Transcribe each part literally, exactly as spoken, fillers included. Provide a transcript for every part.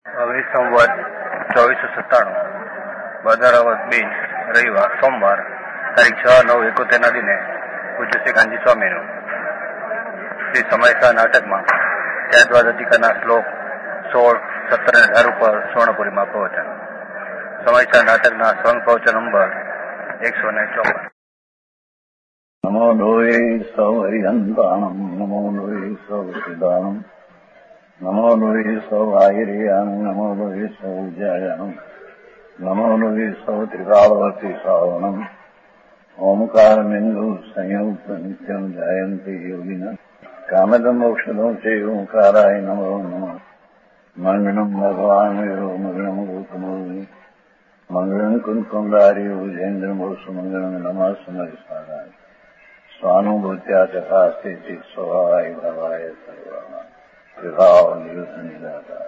હવે સંવત ચોવીસો સત્તાણું ભાદરવદ બીજ રવિવાર સોમવાર તારીખ છ નવ એકોતેર ના દિને પૂજ્ય શ્રી કાનજી સ્વામીનું શ્રી સમયસા નાટકમાં ત્યારબાદ અધિકારના શ્લોક સોળ સત્તર અને અઢાર ઉપર સ્વર્ણપુરીમાં પ્રવચન. સમયસા નાટકના સ્વંગ પ્રવચન નંબર એકસો ને ચોપન. નમો લોહે સૌ હરિહંતાણમ નમો લોહે સૌ સિદ્ધાણમ નમો લોહે સૌ આયર્યાણમ નમો લોહે સૌ જયાણમ નમો લોહે સૌ ત્રિકાળવતી શ્રાવણમ ઓમકાર બિંદુ સંયુક્ત નિત્યમ જયંતિ યોગિના કામદમ ઔષધો છે ઓંકારાય નમો નમઃ. મંગળમ ભગવાન વિરો મંગળમ ગૌતમોની મંગળમ કુંકુમદારી ઉજેન્દ્રમો સુમંગળમ નમઃ સમરિસ્વાદાય સ્વાનુભૂત્યા તથા સ્થિતિ સ્વભાવાય ભવાય સર્વમાં વિભાવ નિવૃત્ત નિરાકાર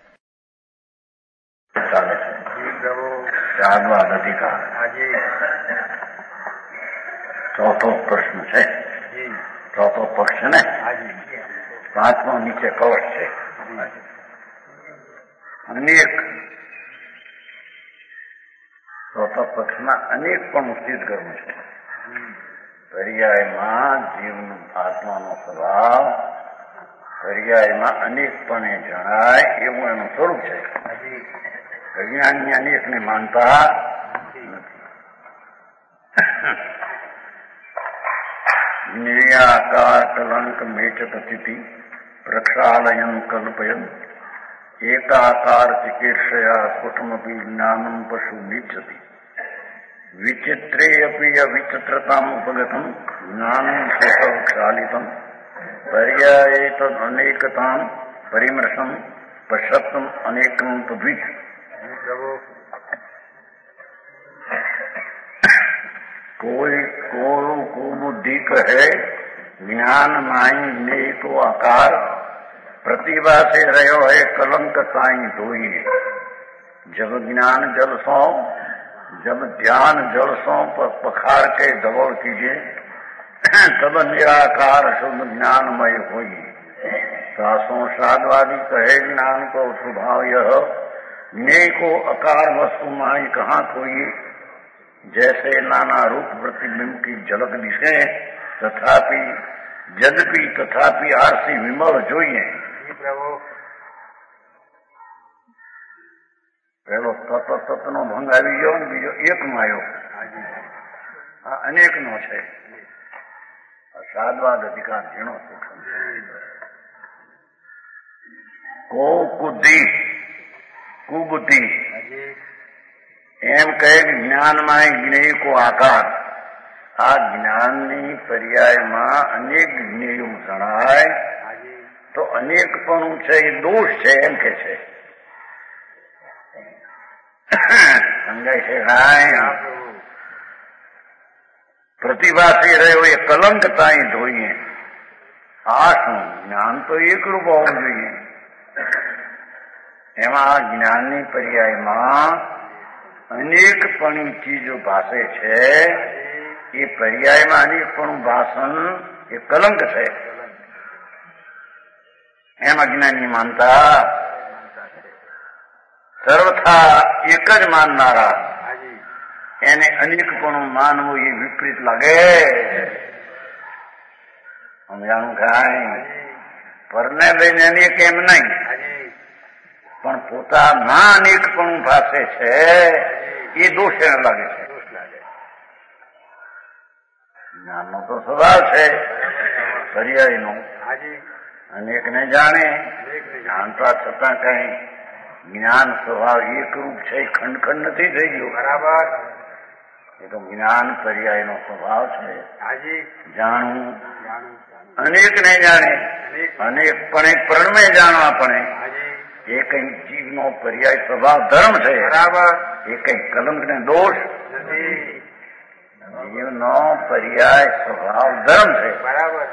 ચાલે છે. ત્યારબાદ અધિકાર ચોથો પ્રશ્ન છે. ચોથો પક્ષ ને પાંચમો નીચે કવચ છે. અનેક ચોથા પક્ષમાં અનેક પણ સિદ્ધ કરવું છે. પર્યાયમાં જીવનો આત્માનો સ્વભાવ પર્યાયમાં અનેકપણે જણાય એવું એનું સ્વરૂપ છે. અજ્ઞાની અનેકને માનતા નથી. નિર્યાકાર કલંક મેચ પતિથી પ્રક્ષાલયન કલ્પયન એકાકાર ચિકીર્ષયા સુખમપી જ્ઞાનમ પશુ નીચતી વિચિત્રે અપી અવિચિત્રતામ ઉપગતમ જ્ઞાનમ સુખક્ષાલિતમ પર્યાયે તદ અનેકતામ પરિમર્શમ પશ્યત્મ અનેકમ તદ્વિચ. કોઈ કોઈ કુબુદ્ધિ કહે જ્ઞાન માઈ ને કો આકાર प्रतिभा से रहो है कलंक साई धोइए जब ज्ञान जल सो जब ध्यान जल सो पर पखार के धवल कीजिए तब निराकार शुद्ध ज्ञानमय होइए. सासों साधवादी कहे ज्ञान को स्वभाव यह ज्ञे को अकार वस्तु माई कहाँ खोइए जैसे नाना रूप प्रतिबिंब की झलक दिखे तथापि यद्यपि तथापि आरसी विमल જોઈએ. પેલો તત્વ તત્વ નો ભંગ આવી ગયો ને બીજો એક માં આવ્યો. આ અનેક નો છે. સાદવાદ અધિકાર ઝીણો સૂક્ષ્મ છે. કો કુદ્ધિ કુબુદ્ધિ એમ કહે જ્ઞાનમાં જ્ઞેય કો આકાર. આ જ્ઞાનની પર્યાયમાં અનેક જ્ઞેયો જણાય તો અનેકપણું છે એ દોષ છે એમ કે છે. સમજાય છે? પ્રતિભાથી રહ્યો એ કલંકતા ધોઈએ. આ શું જ્ઞાન તો એકરૂપ હોવું જોઈએ. એમાં જ્ઞાનની પર્યાયમાં અનેકપણી ચીજો ભાષે છે. એ પર્યાયમાં અનેકપણું ભાષણ એ કલંક છે. એમ અજ્ઞાની માનતા સર્વથા એક જ માનનારા એને અનેકપણું માનવું એ વિપરીત લાગે. સમજાણું કાંઈ? પરને લઈને અનેક એમ નહીં પણ પોતાના અનેકપણું ભાષે છે એ દોષ એને લાગે છે. જ્ઞાનનો તો સ્વભાવ છે પર્યાયનો અનેકને જાણે જાણતા છતાં કઈ જ્ઞાન સ્વભાવ એકરૂપ છે. ખંડ ખંડ નથી થઈ ગયું. બરાબર. એ તો જ્ઞાન પર્યાયનો સ્વભાવ છે. જાણવું અનેકને જાણે અનેક પણ એક પ્રણમે જાણવા પણ એ કઈ જીવનો પર્યાય સ્વભાવ ધર્મ છે. બરાબર. એ કઈ કલંક ને દોષ નથી. જીવનો પર્યાય સ્વભાવ ધર્મ છે. બરાબર.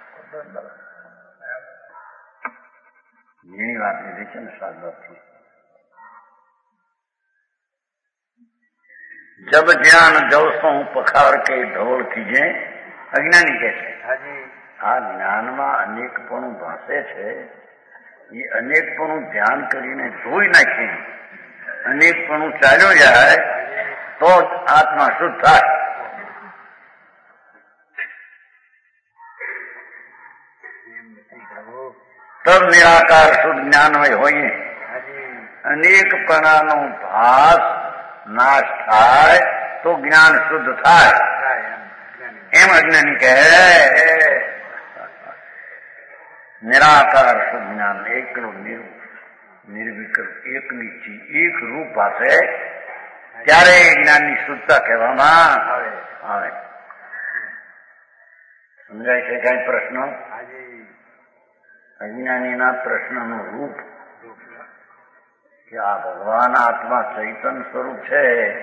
ઘણી વાત લીધી છે ને સાદવાથી. જબ જ્ઞાન જવસો પખાર કે ધવલ કીજે અજ્ઞાની કે છે. આ જ્ઞાનમાં અનેકપણું ભાષે છે એ અનેકપણું ધ્યાન કરીને જોઈ નાખીએ અનેકપણું ચાલ્યું જાય તો જ આત્મા શુદ્ધ થાય. તબ નિરાકાર શુદ્ધ જ્ઞાનમય હોઈએ અનેકપણાનો ભાસ નાશ થાય તો જ્ઞાન શુદ્ધ થાય. એમ અજ્ઞાની કહે નિરાકાર શુદ્ધ જ્ઞાન એકલું નિર્વિકલ્પ એકની ચીજ એક રૂપ પાસે ત્યારે જ્ઞાનની શુદ્ધતા કહેવામાં આવે. સમજાય છે કઈ પ્રશ્ન? અજ્ઞાનીના પ્રશ્નનું રૂપ કે આ ભગવાન આત્મા ચૈતન્ય સ્વરૂપ છે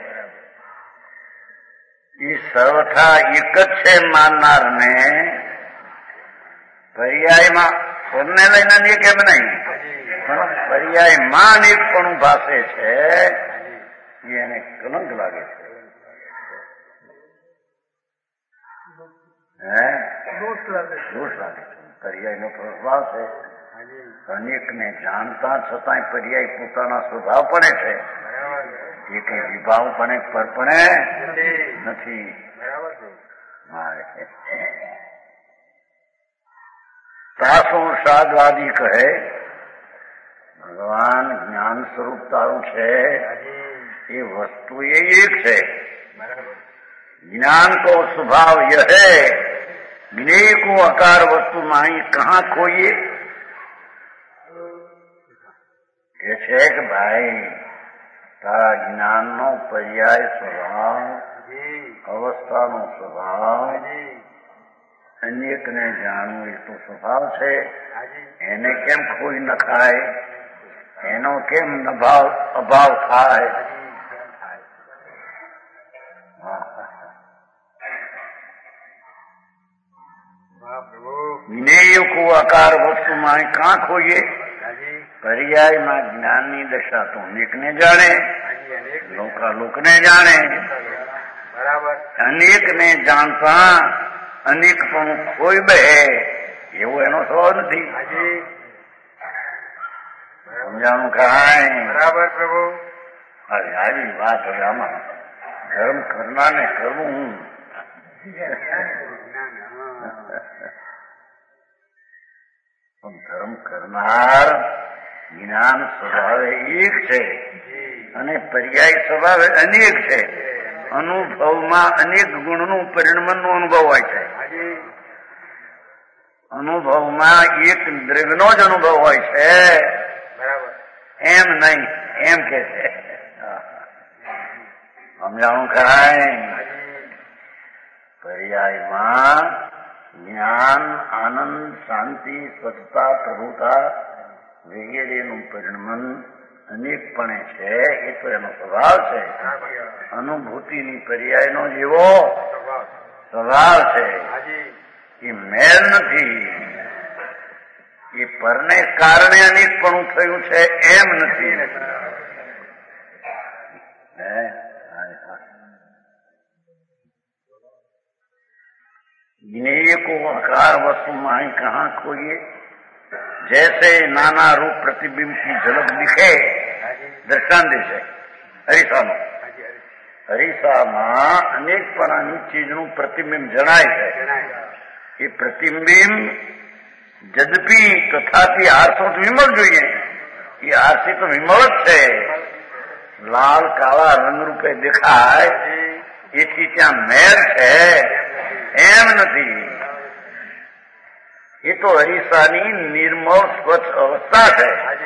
એ સર્વથા એક જ છે માનનાર ને પર્યાયમાં કોને લઈને નહીં કેમ નહીં પણ પર્યાયમાં અનેકપણું ભાષે છે એને કલંક લાગે છે. હે દોષ લાગે છે. પર્યાયનો સ્વભાવ છે. અનેકને જાણતા છતાંય પર્યાય પોતાના સ્વભાવ પડે છે. એ કઈ વિભાવ પણ પરપણે નથી. તાસો સાદવાદી કહે ભગવાન જ્ઞાન સ્વરૂપ તારું છે એ વસ્તુ એ એક છે. જ્ઞાન કો સ્વભાવ યહ है ज्ञेय को आकार वस्तु माई कहाँ खोइए કે છે કે ભાઈ તારા જ્ઞાનનો પર્યાય સ્વભાવ અવસ્થાનો સ્વભાવ અનેકને જાણવું એ તો સ્વભાવ છે. એને કેમ ખોઈ નખાય? એનો કેમ અભાવ અભાવ થાય? જ્ઞેય કો આકાર વસ્તુમાં કાં ખોઈએ? પર્યાયમાં જ્ઞાનની દશા તો અનેકને જાણે, લોકા લોકને જાણે. અનેકને જાણતા અનેક પણ ખોઈ બે એવો એનો સ્વભાવ નથી. સમજાણું કાંઈ? બરાબર પ્રભુ. હવે આવી વાત હવે આમાં ધર્મ કરનારને કરવું હું ધર્મ કરનાર જ્ઞાન સ્વભાવે એક છે અને પર્યાય સ્વભાવે અનેક છે. અનુભવમાં અનેક ગુણનું પરિણમનનો અનુભવ હોય છે. અનુભવમાં એક દ્રવ્યનો જ અનુભવ હોય છે. એમ નહીં એમ કે છે. સમજાણું ખરાય? પર્યાયમાં જ્ઞાન, આનંદ, શાંતિ, સ્વચ્છતા, પ્રભુતા વગેરેનું પરિણમન અનેકપણે છે. એ તો એનો સ્વભાવ છે. અનુભૂતિની પર્યાયનો જેવો સ્વભાવ છે. એ મેળ નથી. એ પરને કારણે અનેકપણું થયું છે એમ નથી. ज्ञेय को आकार वस्तु माई कहाँ खोइए? जैसे नाना रूप प्रतिबिंब की झलक दिखे. દ્રષ્ટાંત છે હરીસાનો. હરીસામાં અનેક પરાની ચીજનું પ્રતિબિંબ જણાય છે. એ પ્રતિબિંબ જદપી તથાથી આરસો વિમળ જોઈએ. એ આરસી તો વિમળ જ છે. લાલ કાળા રંગરૂપે દેખાય એથી ત્યાં મેર છે એમ નથી. એ તો હરીસાની નિર્મળ સ્વચ્છ અવસ્થા છે.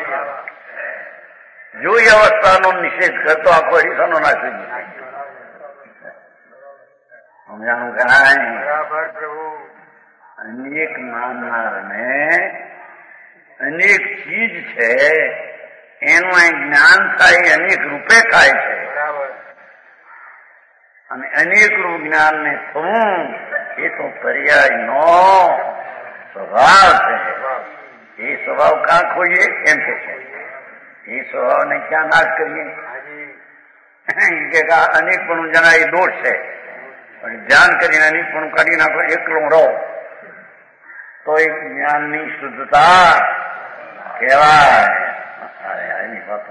જો એ અવસ્થાનો નિષેધ કરતો આખો હરીસાનો નાશ થઈ જાય. સમજાણું કાંઈ? અનેક માનનારને અનેક ચીજ છે એનું જ્ઞાન થાય અનેક રૂપે થાય છે. અને અનેક રૂપ જ્ઞાન ને થવું એ તો પર્યાય નો સ્વભાવ છે. એ સ્વભાવ કાં ખોઈએ એમ કે છે. એ સ્વભાવને ક્યાં નાશ કરીએ? કે અનેક પણ જણાય એ દોષ છે. પણ ધ્યાન કરીને અનેક પણ કાઢી નાખો એકલો રહો તો એ જ્ઞાનની શુદ્ધતા કહેવાય એની વાત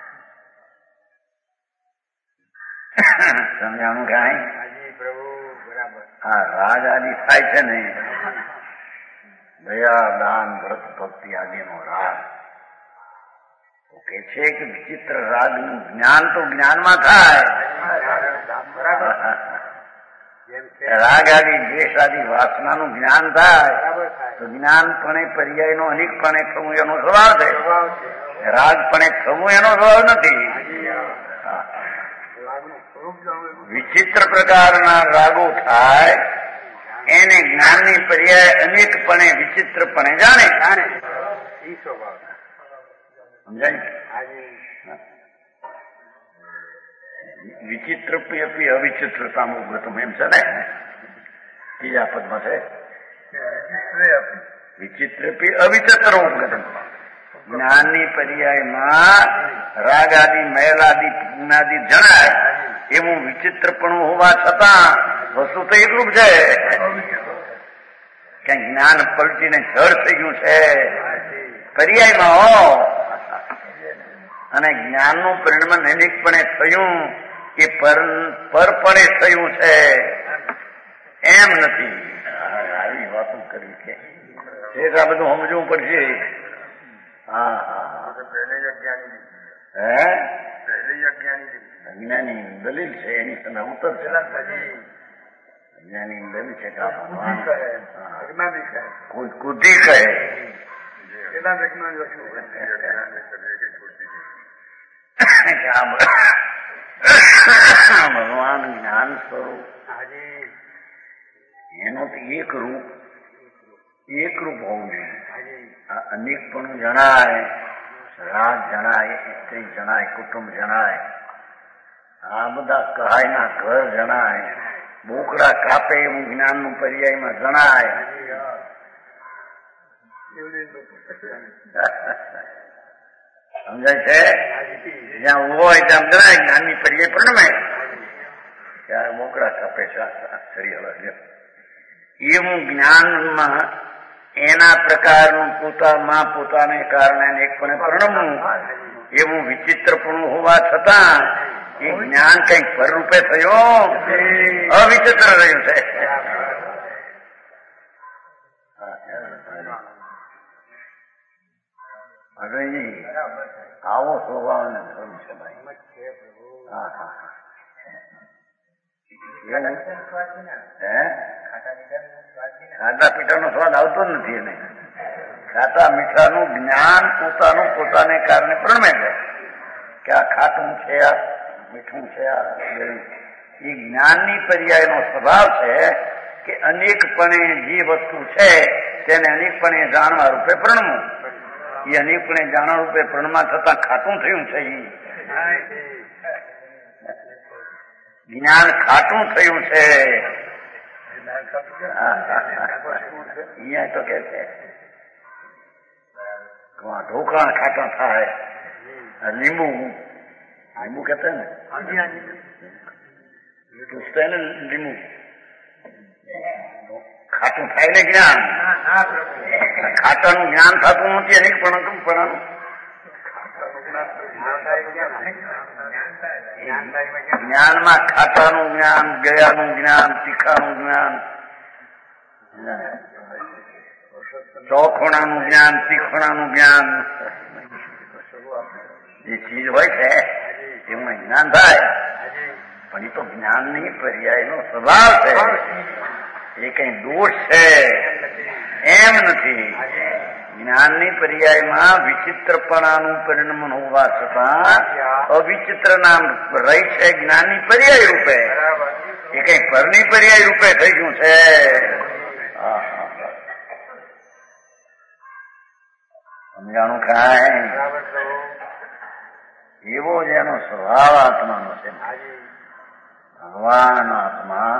સમજાણું કાંઈ હા રાગ આદિ થાય છે ને દયા દાન વ્રત ભક્તિ આદિનો રાગ તો કે છે કે વિચિત્ર રાગનું જ્ઞાન તો જ્ઞાનમાં થાય રાગ આદિ દ્વેષ આદિ વાસનાનું જ્ઞાન થાય તો જ્ઞાનપણે પર્યાયનો અનેકપણે થવું એનો સ્વભાવ છે રાગપણે થવું એનો સ્વભાવ નથી. વિચિત્ર પ્રકારના રાગો થાય એને જ્ઞાનની પર્યાય અનેકપણે વિચિત્રપણે જાણે સમજાય વિચિત્ર અપી અવિચિત્રતા મુગતમ એમ છે ને ત્રીજા પદમાં છે વિચિત્ર અવિચિત્ર ઉપગતમ જ્ઞાનની પર્યાયમાં રાગ આદિ મહેલ આદિ પુનાદિ જણાય એવું વિચિત્રપણું હોવા છતાં વસ્તુ તો એકરૂપ છે કે જ્ઞાન પલટીને જળ થઈ ગયું છે પર્યાયમાં હો અને જ્ઞાનનું પરિણામ અનેકપણે થયું એ પરપણે થયું છે એમ નથી. આવી વાતો કરવી કે આ બધું સમજવું પડશે. હા હા હે અજ્ઞાની દલીલ છે એની તમે ઉત્તર છે અજ્ઞાની દલીલ છે કે કોઈ કુદી કહે ભગવાન જ્ઞાન સ્વરૂપ એનો તો એક રૂપ એક રૂપ હોવું જોઈએ. આ અનેકપણું જણાય રાગ જણાય સ્ત્રી જણાય કુટુંબ જણાય આ બધા કહાયના ઘર જણાય બોકડા કાપે એવું જ્ઞાનનું પર્યાયમાં જણાય સમજાય છે જ્યાં ઉભો હોય ત્યાં જણાય જ્ઞાનની પર્યાય પ્રણમે ત્યારે બોકડા કાપે છે એવું જ્ઞાનમાં એના પ્રકારનું પોતામાં પોતાને કારણે અનેકપણે પરિણમવું એવું વિચિત્રપણું હોવા છતાં એ જ્ઞાન કંઈક પરરૂપે થયો અવિચિત્ર રહ્યું છે. હવે આવો સ્વભાવ ને ધર્મ છે ભાઈ. હા હા હે ખાટા પીઠાનો સ્વાદ આવતો જ નથી એને. ખાટા મીઠાનું જ્ઞાન પોતાનું પોતાને કારણે પ્રણમે છે કે આ ખાટું છે આ મીઠું છે આ એ જ્ઞાનની પર્યાયનો સ્વભાવ છે કે અનેકપણે જે વસ્તુ છે તેને અનેકપણે જાણવા રૂપે પ્રણમવું. એ અનેકપણે જાણવા રૂપે પ્રણમાં થતા ખાટું થયું છે. જ્ઞાન ખાટું થયું છે અહીંયા તો કે છે ઢોકળા ખાટા થાય લીંબુ લીંબુ કેતા ને ને લીંબુ ખાટું થાય ને જ્ઞાન ખાટાનું જ્ઞાન થતું નથી અનેક પણ પણ જ્ઞાનમાં ખાટાનું જ્ઞાન ગયાનું જ્ઞાન તીખાનું જ્ઞાન ચોખોણાનું જ્ઞાન તીખોણાનું જ્ઞાન જે ચીજ હોય છે એમાં જ્ઞાન થાય પણ એ તો જ્ઞાનની પર્યાયનો સ્વભાવ છે. એ કઈ દોષ છે એમ નથી. જ્ઞાનની પર્યાયમાં વિચિત્રપણાનું પરિણમન હોવા છતાં અવિચિત્ર નામ રહી છે જ્ઞાનની પર્યાય રૂપે. એ કઈ પરની પર્યાય રૂપે થઈ ગયું છે. સમજાણું કાંઈ એવો જ એનો સ્વભાવ આત્માનો છે. ભગવાન આત્મા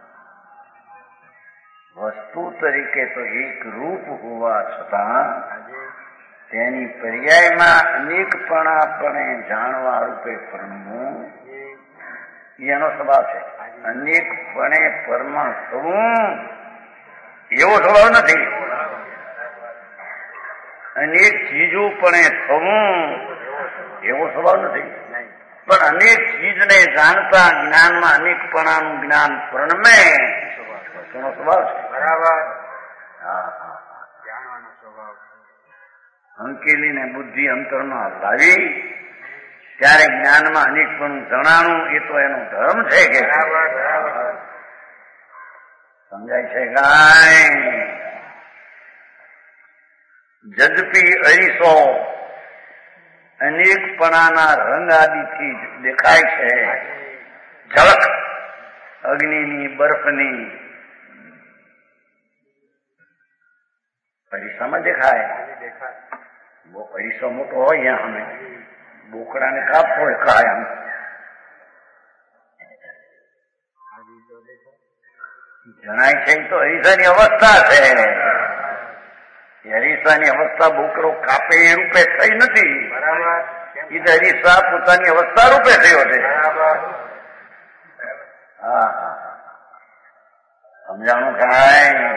વસ્તુ તરીકે તો એક રૂપ હોવા છતાં તેની પર્યાયમાં અનેકપણાપણે જાણવા રૂપે પરણવું એનો સ્વભાવ છે. અનેકપણે પરમણ થવું એવો સ્વભાવ નથી. અનેક ચીજો પણ થવું એવો સ્વભાવ નથી, પણ અનેક ચીજને જાણતા જ્ઞાનમાં અનેકપણાનું જ્ઞાન પ્રણમે એનો સ્વભાવ છે. બરાબર. હા હા જાણવાનો સ્વભાવ. અંકેલીને બુદ્ધિ અંતરમાં લાવી ત્યારે જ્ઞાનમાં અનેકપણું જણાણું એ તો એનો ધર્મ છે કે સમજાય છે કાંઈ? જદપી અરીસો અનેકપણાના રંગ આદિથી દેખાય છે, ઝલક અગ્નિની બરફની અરીસામાં દેખાય. અરીસો મોટો હોય ત્યાં અમે બોકડાને કાપવો હોય કાયમ જણાય છે. તો અરીસાની અવસ્થા છે. હરીસાની અવસ્થા બોકડો કાપે એ રૂપે થઈ નથી, એ હરીસા પોતાની અવસ્થા રૂપે થયો છે. હા હા સમજાણું કાંઈ?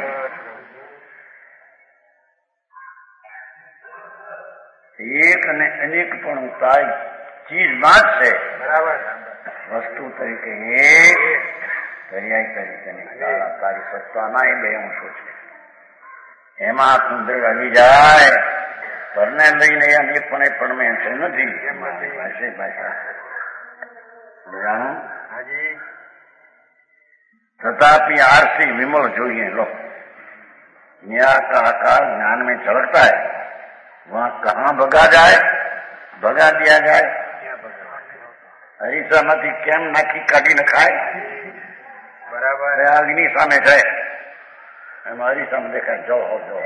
એક અને અનેક પણ તારી ચીજમાં જ છે. વસ્તુ તરીકે એક, પર્યાય તરીકે તારી સત્તાના એ બે અંશો છે. એમાં સુંદર આવી જાય પરને લઈને અનેક પણ પણ મેં છે નથી. ભાષા ભાષા तथापि आरसी विमल જોઈએ लो निया का आकार ज्ञान में झलकता है, वहां कहाँ भगा जाए, भगा दिया जाए. હરીસામાંથી કેમ નાખી કાઢી નખાય? બરાબર. અગ્નિ સામે જાય એમાં હરીસામાં દેખાય જો હો જો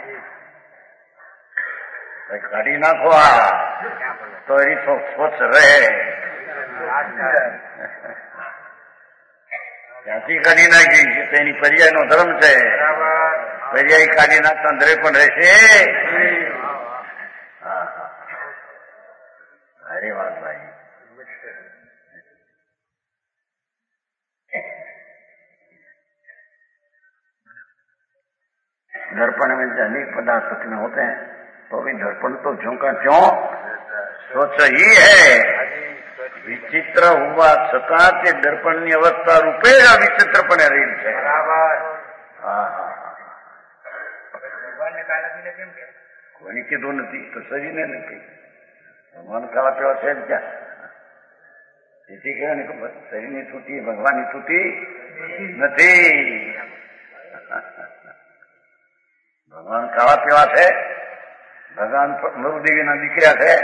કાઢી નાખો આ તો હરીસો સ્વચ્છ રહે. ત્યાંથી કાઢી નાખી તેની પર્યાય નો ધર્મ છે. પર્યાય કાઢી નાખતા દરેક પણ રહેશે. હા હા અરે વાત ભાઈ. दर्पण में अनेक पदार्थ में होते हैं तो भी दर्पण तो ज्यों का त्यों स्वच्छ ही है. विचित्र हुआ छता ते दर्पण ની અવસ્થા રૂપે વિચિત્ર પણ રહી છે. હા હા કોઈને કીધું નથી તો શરીરને નથી. ભગવાન ખાવા પીવા છે જ ક્યાં? જેથી કહેવાય ને ખબર શરીરની છૂટી ભગવાનની છૂટી નથી. ભગવાન ખાવા પીવા છે, ભગવાન મરુદેવીના દીકરા છે,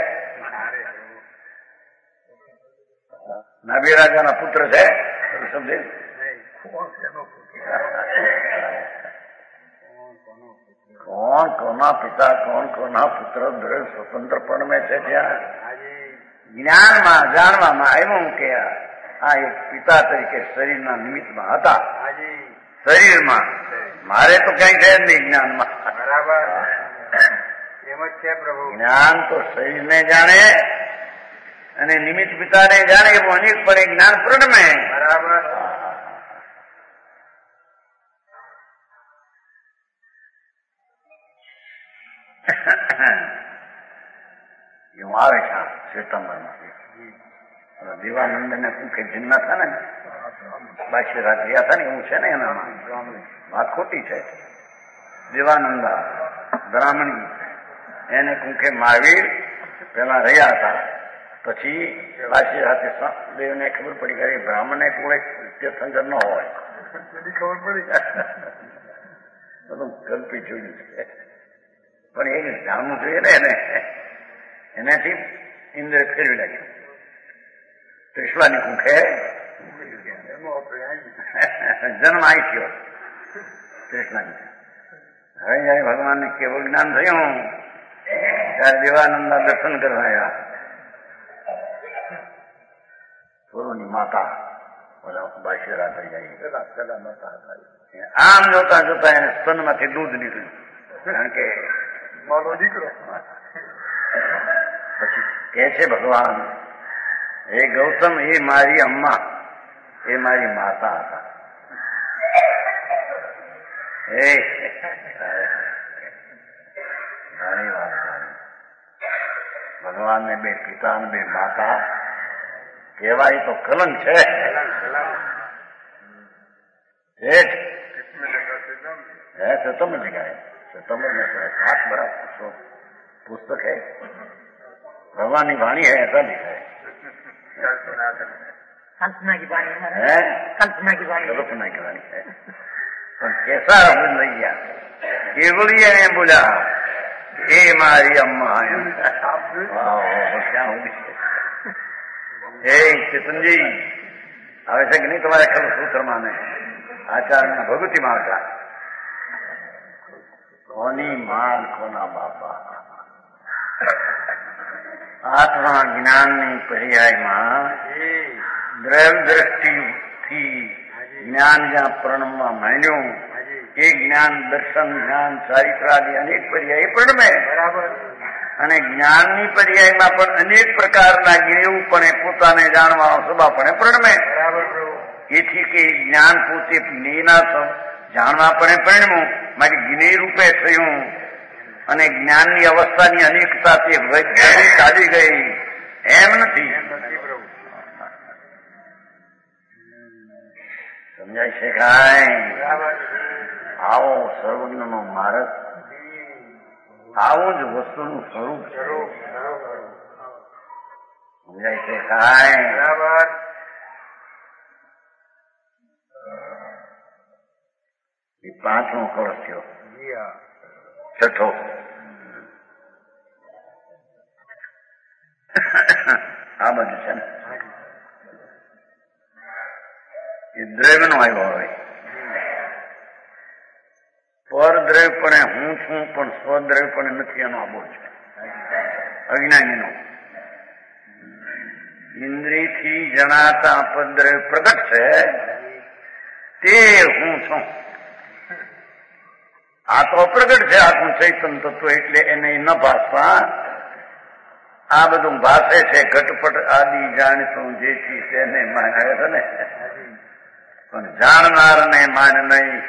નાભી રાજાના પુત્ર છે. સમજે કોણ કોના પિતા કોણ કોના પુત્ર દરેક સ્વતંત્રપણ મેં છે. ત્યાં જ્ઞાનમાં જાણવામાં આવ્યું કે આ એક પિતા તરીકે શરીરના નિમિત્તમાં હતા. શરીરમાં મારે તો કઈ છે જ નહીં જ્ઞાનમાં. બરાબર એમ જ છે પ્રભુ. જ્ઞાન તો શરીરને જાણે અને નિમિત્ત પિતાને જાણે એવું અનેક પડે જ્ઞાન પ્રણમે. બરાબર. એવું આવે છે શ્વેતાંબરમાં. દેવાનંદ ને શું કે જન્મ હતા ને બાદશાહ રાજ રહ્યા હતા ને એવું છે ને એનામાં વાત ખોટી છે. દેવાનંદા બ્રાહ્મણી એને કુંખે મહાવીર પેલા રહ્યા હતા. પછી બાદશાહ સાથે દેવને ખબર પડી કે બ્રાહ્મણને કોઈ તીર્થંકર ન હોય. ખબર પડી બધું કલ્પી જોયું છે પણ એ જાણવું જોઈએ ને એને. એનાથી ઇન્દ્ર ફેરવી નાખ્યું. ત્રિશલાની કુંખે જન્મ આવી ગયો કૃષ્ણ. હવે જયારે ભગવાનને કેવળ જ્ઞાન થયું ત્યારે દેવાનંદના દર્શન કરવા આવ્યા. ગુરુની માતા બાશેરા થઈ જાય. આમ જોતા જોતા એને સ્તનમાંથી દૂધ નીકળ્યું કારણ કે મારો દીકરો. પછી કે છે ભગવાન એ ગૌતમ એ મારી અમ્મા એ મારી માતા હતા. એ ઘણી વાત ભગવાન ને બે પિતા ને બે માતા કહેવાય તો કલંક છે. एक है सितंबर लिखा है, सितंबर में सात बड़ा पुस्तक है, भगवान की वाणी है ऐसा लिखा है. कल्पना की वाणी है, कल्पना की वाणी कल्पना की वाणी है. पर कैसा बन रही है केवलिया ने बोला એ મારી અમ્મા क्या होगी. એ ચેતનજી આવે છે કે નહીં તમારે ખરું સૂત્ર માને આચાર્ય ભગવતી માતા કોની માલ કોના બાપા. આત્મા જ્ઞાનની પર્યાયમાં દ્રવ્ય દ્રષ્ટિથી જ્ઞાન જ્યાં પ્રણમાં માંડ્યું એ જ્ઞાન દર્શન જ્ઞાન ચારિત્રાદિ અનેક પર્યાય પ્રણમે બરાબર. અને જ્ઞાનની પર્યાયમાં પણ અનેક પ્રકારના જ્ઞેયપણે પોતાને જાણવાનો સ્વભાવપણે પ્રણમે બરાબર. એથી કે જ્ઞાન પોતે જ્ઞેયના જાણવાપણે પરિણમ્યું મારી જ્ઞેય રૂપે થયું અને જ્ઞાનની અવસ્થાની અનેકતા તે વૈજ્ઞાનિક ચાલી ગઈ એમ નથી. સમજાય છે કાંઈ? આવો સર્વજ્ઞનો માર્ગ, આવું જ વસ્તુનું સ્વરૂપ છે. સમજાય છે કાંઈ? બરાબર. એ પાંચમો કળશ થયો. છઠ્ઠો આ બધું છે ને એ દ્રવ્ય નો આવ્યો. હવે પરદ્રવ્યપણે હું છું પણ સ્વદ્રવ્યપણે નથી એનો આબો છે અજ્ઞાનીનો. ઇન્દ્રિયથી જણાતા પરદ્રવ્ય પ્રગટ છે તે હું છું. આ તો પ્રગટ છે આખું ચૈતન તત્વ એટલે એને ન ભાસવા આ બધું ભાષે છે. ઘટપટ આદિ જાણતું જેથી તેને માને છે ને પણ જાણનારને માન નહીં.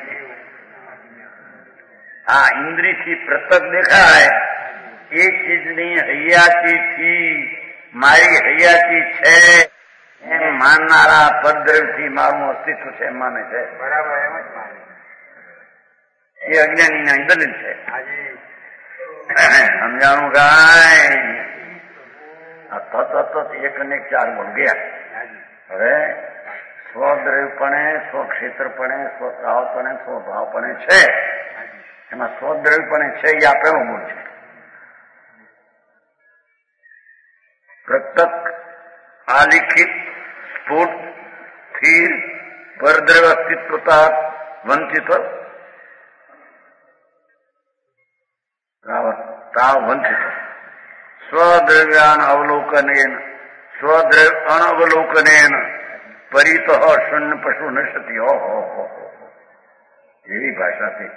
આ ઇન્દ્રિયથી પ્રત્યક્ષ દેખાય એ ચીજની હૈયાતીથી મારી હૈયાતી છે એમ માનનારા પરદ્રવ્યથી મારું અસ્તિત્વ છે એમ માને છે. બરાબર. એમ જ માને એ અજ્ઞાની ના દલીલ છે. સમજાણું કાંઈ? તત એક અને ચાર બોલ ગયા. હવે સ્વદ્રવ્યપણે સ્વક્ષેત્રપણે સ્વભાવપણે સ્વભાવપણે છે એમાં સ્વદ્રવ્યપણે છે એ આ પહેલો બોલ છે. પ્રત્યક્ષ આલિખિત સ્ફુટ સ્થિર પરદ્રવ્ય અસ્તિત્વતા વંચિત તાવ વંચિત સ્વદ્રવ્યાન અવલોકનેન સ્વદ્રવ્ય અનવલોકનેન પરિત શૂન્ય પશુ નશતી. ઓહો એવી ભાષાથી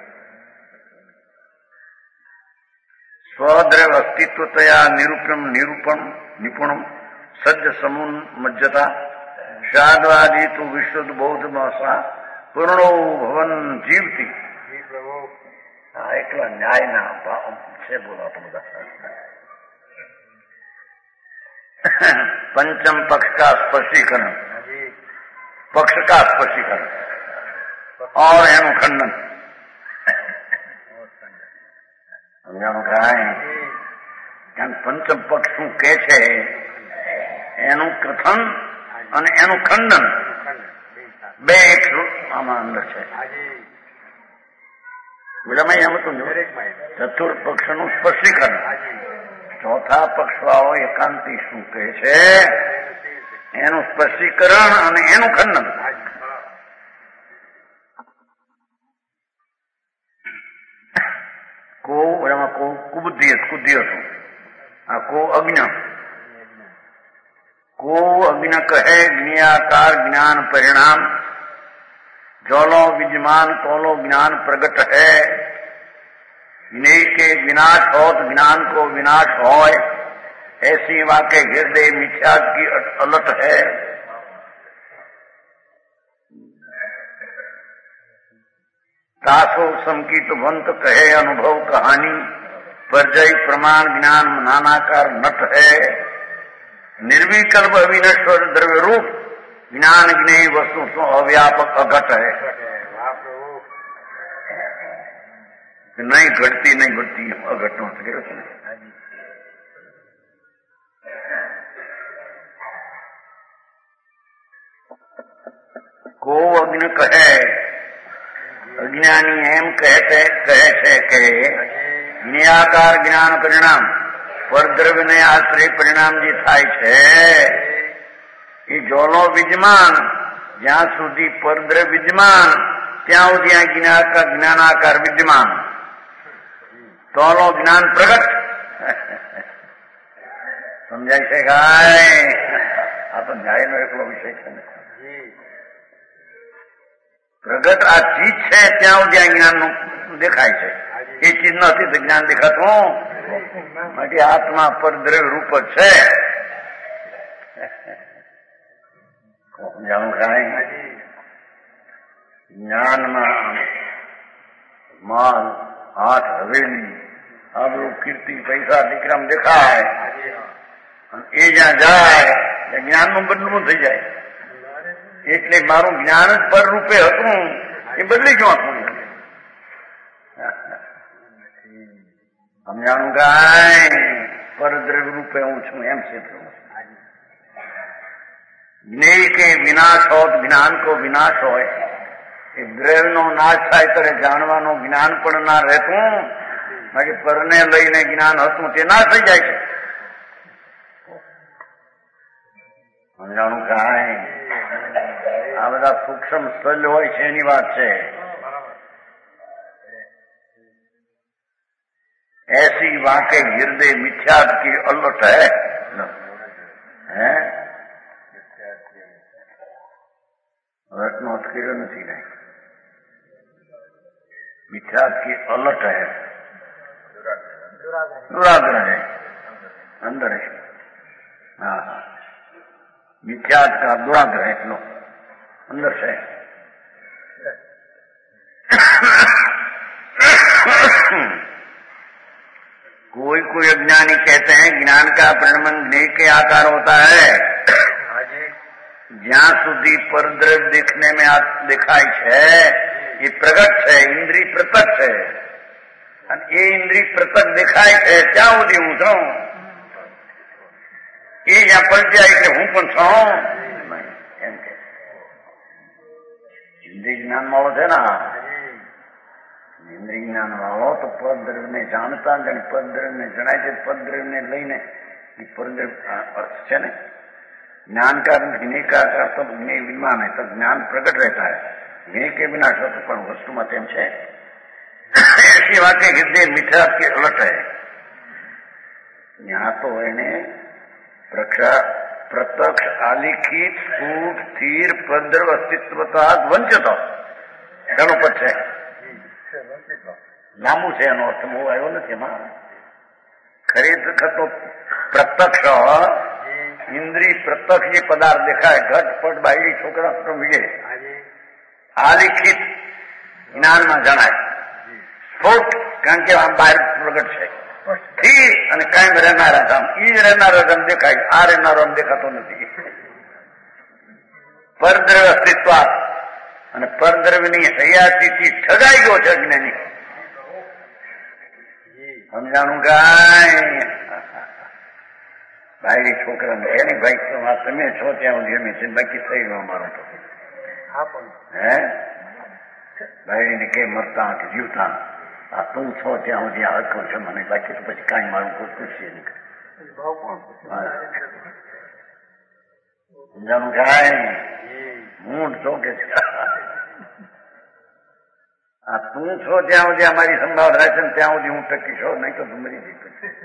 સ્વદ્રવ્ય અસ્તિત્વતયા નિરૂપણ નિરૂપણ નિપુણમ સજ્જ સમૂન મજ્જતા શાદ્વાદી તું વિશુદ્ધ બૌદ્ધ માસા પૂર્ણો ભવન જીવતી. હા એટલા ન્યાયના ભાવ છે. બોલો બધા पंचम पक्ष का स्पर्शीकरण, पक्ष का स्पर्शीकरण और एનું ખંડન. સમજાણું કાંઈ? પંચમ પક્ષ શું કે છે એનું કથન અને એનું ખંડન બે એક આમાં અંદર છે. બધામાં એમ હતું ચતુર્થ પક્ષનું સ્પષ્ટીકરણ. ચોથા પક્ષવાળો એકાંતિ શું કહે છે એનું સ્પષ્ટીકરણ અને એનું ખંડન. કો એમાં કો કુબુદ્ધિ કુદ્ધિ હતું. આ કો અજ્ઞ કો અજ્ઞ કહે જ્ઞાકાર જ્ઞાન પરિણામ જોલો विद्यमान तोलो ज्ञान प्रगट है. ज्ञेय के विनाश हो तो ज्ञान को विनाश हो ऐसी वाक्य हृदय मिथ्या की अलट है. तासो संकित वंत कहे अनुभव कहानी परजय प्रमाण ज्ञान नानाकार नट है, निर्विकल्प अविनश्वर द्रव्य रूप ज्ञान ज्ञेय वस्तु सो अव्यापक अघट है। नहीं घटती नहीं घटती अघट नो सके को अग्नि कहे अज्ञानी एम कहते कहे छे के ज्ञाकार ज्ञान परिणाम परद्रव्य ने आश्रय परिणाम जी थाय छे એ જોલો વિદ્યમાન જ્યાં સુધી પરદ્રવ્ય વિદ્યમાન ત્યાં સુધી આ જ્ઞાનાકાર જ્ઞાનાકાર વિદ્યમાન તોલો જ્ઞાન પ્રગટ સમજાય છે ગાય? આ તો ન્યાયનો એકલો વિષય છે ને. પ્રગટ આ ચીજ છે ત્યાં સુધી આ જ્ઞાનનું દેખાય છે. એ ચીજ નથી તો જ્ઞાન દેખાતું માટે આત્મા પરદ્રવ્ય રૂપ જ છે. જાણું કાંઈ જ્ઞાનમાં માલ હાથ હવેલી આ બધું કીર્તિ પૈસા દીકરામાં દેખાય એ જ્યાં જાય જ્ઞાનનું બદલવું થઈ જાય. એટલે મારું જ્ઞાન જ પર રૂપે હતું એ બદલી ગયું હતું. સમજાણું કાંઈ પરદ્રવ્ય રૂપે હું છું એમ છે. જ્ઞેય કે વિનાશ હોત જ્ઞાન કો વિનાશ હોય એ દ્રવ્યનો નાશ થાય ત્યારે જાણવાનું જ્ઞાન પણ ના રહેતું બાકી પરને લઈને જ્ઞાન હતું તે નાશ થઈ જાય છે. સમજાણું કાંઈ આ બધા સૂક્ષ્મ સ્થળ હોય છે એની વાત છે. ऐसी वाके हृदय मिथ्यात की अलट है हैं रत्न उत्कीर्ण નથી नहीं मिथ्यात की अलट है दुराग्रह है अंदर है. हाँ मिथ्यात का दुराग्रह है लो अंदर से कोई कोई अज्ञानी कहते हैं ज्ञान का परिणाम ज्ञेय के आकार होता है. જ્યાં સુધી પરદ્રવ્ય દેખને में દેખાય છે એ પ્રગટ છે ઇન્દ્રિય પ્રત્યક્ષ છે અને એ ઇન્દ્રિય પ્રત્યક્ષ દેખાય છે ત્યાં સુધી હું છું. એ જ્યાં પલટ્યા એટલે હું પણ છું એમ કે ઇન્દ્રિય જ્ઞાન વાળો છે ને ઇન્દ્રિય જ્ઞાન વાળો તો પરદ્રવ્ય ને જાણતા અને પરદ્રવ્ય ને જણાય છે. પરદ્રવ્ય ને લઈને એ પરદ્રવ્ય अर्थ છે ને ज्ञान का ज्ञेय का सब ज्ञेय विद्यमान है तब ज्ञान प्रकट रहता है. ज्ञेय के बिना शब्द पर वस्तु में तेम है. ऐसी वाक्य हृदय मिथ्या की अलट है. यहाँ तो એને प्रत्यक्ष आलिखित स्फूट स्थिर परद्रव्य अस्तित्वता वंचित એનો પદ છે. લાંબુ છે એનો અર્થ બહુ આવ્યો નથી એમાં. ખરેખર તો પ્રત્યક્ષ इंद्रिय प्रत्यक्ष ये पदार्थ देखा है घट पट बाहरी छोकरा विजय आलिखित ज्ञान में जनाय स्फोट कारण के आम बहार प्रगट है स्थिर અને કાયમ રહેનારા ધામ ઈ જ રહેનારો ધામ દેખાય આ રહેનારો આમ દેખાતો નથી. પરદ્રવ્ય અસ્તિત્વ અને પરદ્રવ્યની હયાતીથી ઠગાઈ ગયો છે અજ્ઞાની. સમજાણું કાંઈ બાયડી છોકરા ને એને ભાઈ તમે છો ત્યાં સુધી અમે છે બાકી થઈ ગયો અમારો તો હે બાયડી ને કે મરતા કે જીવતા આ તું છો ત્યાં સુધી આ હકો છે મને બાકી તો પછી કાંઈ મારું કોઈ પૂછીએ નહીં. સમજાણું કાંઈ હું છો કે આ તું છો ત્યાં સુધી અમારી સંભાળ રહેશે ને ત્યાં સુધી હું ટકી છો નહીં તો તું મરી જઈ.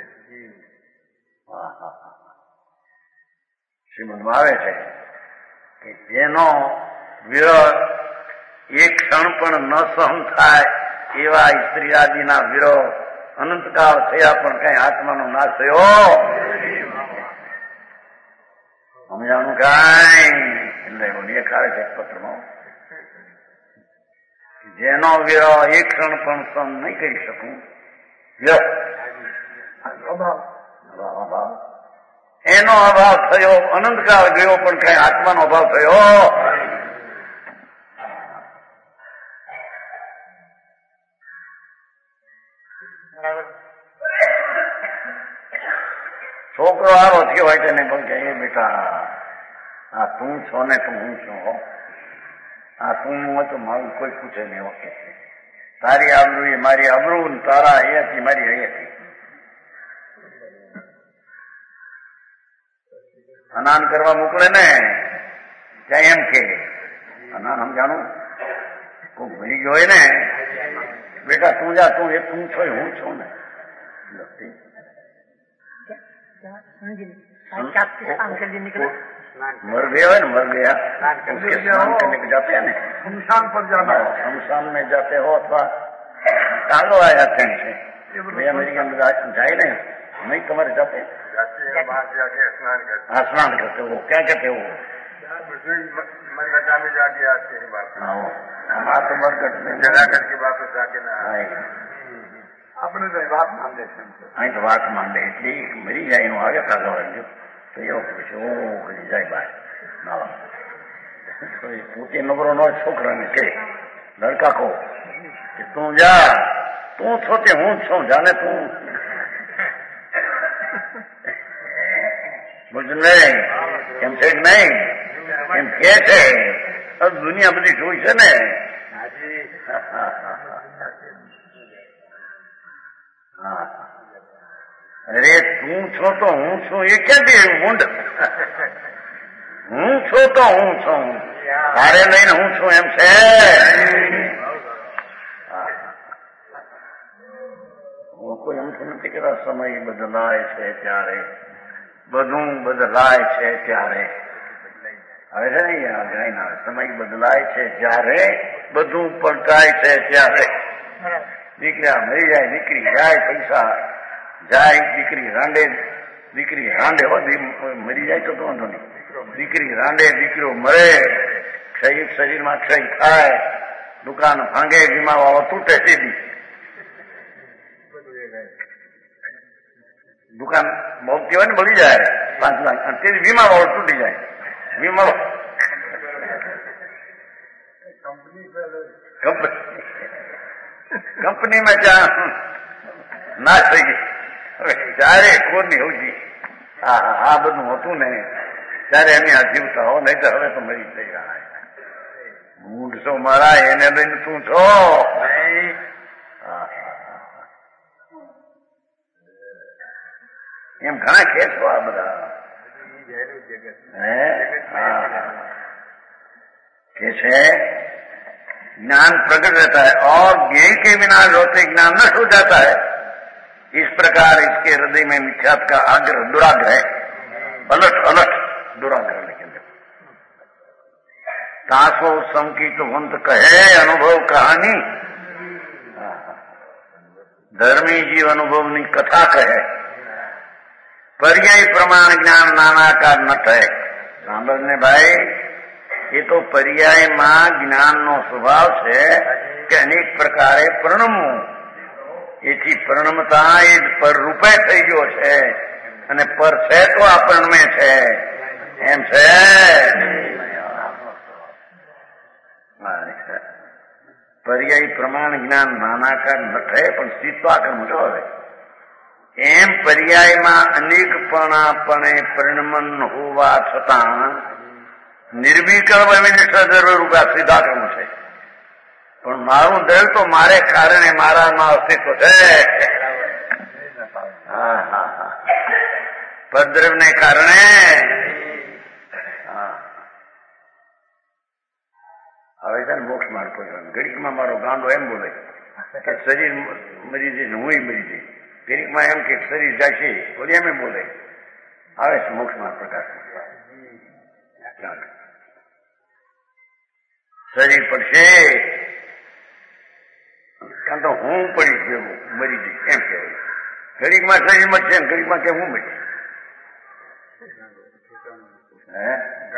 હા હા હા શ્રીમદમાં આવે છે કે જેનો વિરહ એક ક્ષણ પણ ન સહન થાય એવા સ્ત્રી આદિના વિરહ અનંતકાળ થયા પણ કઈ આત્માનો નાશ થયો. સમજાણું કાંઈ એટલે એવું લેખ આવે છે પત્રમાં જેનો વિરહ એક ક્ષણ પણ સહન નહીં કરી શકું વિરહ અભાવ અભાવ એનો અભાવ થયો, અનંતકાળ ગયો પણ કઈ આત્માનો અભાવ થયો. છોકરો આરો થયો હોય તેને પણ કે એ બેટા આ તું છો ને તો હું છું હો, આ તું હોય તો મારું કોઈ પૂછે નહીં. ઓકે, તારી આબરૂ એ મારી આબરૂ, તારા હૈયાથી મારી હૈયાથી. સ્નાન કરવા મોકલે ને ત્યાં એમ કે સ્નાન સમજાણું કોઈ ભરી ગયો હોય ને, બેટા તું જા, તું એ તું છો હું છું ને. मर गया है ना, मर गया उसके स्नान करने को जाते हैं ना, शमशान पर जाना, शमशान में जाते हो अथवा कालो आया कहीं से भैया मेरी जाए नहीं, नहीं तुम्हारे जाते स्नान करते. हाँ स्नान करते हो, क्या कहते हो मरगटा में जाके आते हैं. हाँ तो मरगट में जगा करके वापस आके ना આપણે તો વાત માંડે છે, અહીં તો વાત માંડે એટલે મરી જાય એનું આવે કાગળ વાંધો તો એવો પછી ઓ કરી જાય બહાર નાવા. પોતે નબળો નો છોકરાને કે લડકા કહો કે તું જા, તું છો તે હું છું, જાને તું बुझ नहीं એમ છે કે નહીં, એમ કે છે. દુનિયા બધી જોઈ છે ને. અરે તું છો તો હું છું એ ક્યાંથી ઊંડ, હું છું તો હું છું, તારે લઈને હું છું એમ છે. કોઈ એમ તો નથી કે સમય બદલાય છે ત્યારે બધું બદલાય છે ત્યારે. હવે છે ને ગાયના સમય બદલાય છે જ્યારે બધું પલટાય છે ત્યારે. દીકરા મરી જાય, દીકરી જાય, પૈસા જાય, દીકરી રાંડે, દીકરી રાંડે મરી જાય તો વાંધો નહીં, દીકરી રાંડે, દીકરો મરે, ક્ષય શરીરમાં ક્ષય થાય, દુકાન ભાંગે, વીમા વાળો તૂટે, સીધી દુકાન બહુ કહેવાય ને બળી જાય પાંચ લાખ, તેથી વીમા વાળો તૂટી જાય. વીમા કંપની કંપનીમાં જ્યાં નાશ થઈ ગઈ. હવે જયારે કોની હોજી હા હા આ બધું હતું ને ત્યારે અમે આ જીવતા હો, નહીં તો હવે તો મરી થઈ રહ્યા. મૂળ છો મારા, એને લઈને તું છો. એમ ઘણા કે છો આ બધા કે છે ज्ञान प्रकट रहता है और ज्ञेय के बिना रोते ज्ञान न हो जाता है. इस प्रकार इसके हृदय में मिथ्यात्व का आग्रह दुराग्रह है, अलट अलट दुराग्रह. लेकिन तासो संकीत वंत कहे अनुभव कहानी, धर्मी जीव अनुभवनी कथा कहे. पर्याय प्रमाण ज्ञान नानाकार नट है. સાંભળને ભાઈ, એ તો પર્યાયમાં જ્ઞાનનો સ્વભાવ છે કે અનેક પ્રકારે પરણમવું. એથી પરણમતા એ પર રૂપે થઈ ગયો છે અને પર છે તો આ પરણમે છે એમ છે. પર્યાય પ્રમાણ જ્ઞાન નાનાકાર નઠે પણ સ્થિત્વાકર્મ જો હવે એમ પર્યાયમાં અનેકપણાપણે પરિણમન હોવા છતાં નિર્વિકલ્પ નિષ્ઠા જરૂર ઉભા સીધા કર્મ છે. પણ મારું દળ તો મારે કારણે મારામાં અસ્તિત્વ છે. હા હા હા પદ્રવને કારણે. હા હવે છે ને મોક્ષ માર્ગ પર ઘડીકમાં મારો ગાંડો એમ બોલે કે શરીર મરી જઈને હું મરી જઈ, ઘડીકમાં એમ કે શરીર જાય છે બોલી એમ બોલે. આવે છે મોક્ષ માર્ગ પ્રકાશ. શરીર પડશે કારણ તો હું પડી ગયો મરી જઈશ એમ કહેવાય. ઘડીકમાં શરીર મળશે ને ઘડીકમાં કે હું મરી. હે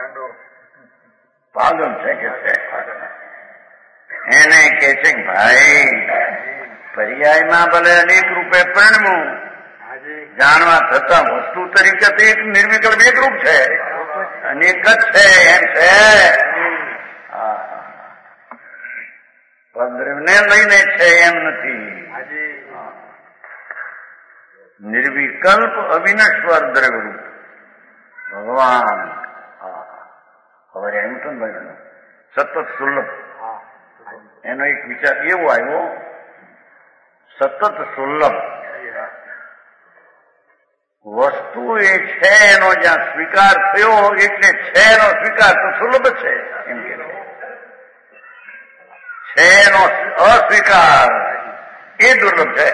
પાગલ છે કે એને કે છે ભાઈ પર્યાયમાં ભલે અનેક રૂપે પરણવું જાણવા થતા વસ્તુ તરીકે તે એક નિર્વિકલ્પ એક રૂપ છે, અનેક જ છે એમ છે. પદ્રવને લઈને છે એમ નથી. નિર્વિકલ્પ અવિનશ્વર દ્રવ્યરૂપ ભગવાન. ખબર એમ તો ભાઈ સતત સુલભ. એનો એક વિચાર એવો આવ્યો, સતત સુલભ વસ્તુ એ છે એનો જ્યાં સ્વીકાર થયો એટલે છે એનો સ્વીકાર તો સુલભ છે એમ કે છે એનો અસ્વીકાર એ દુર્લભ છે.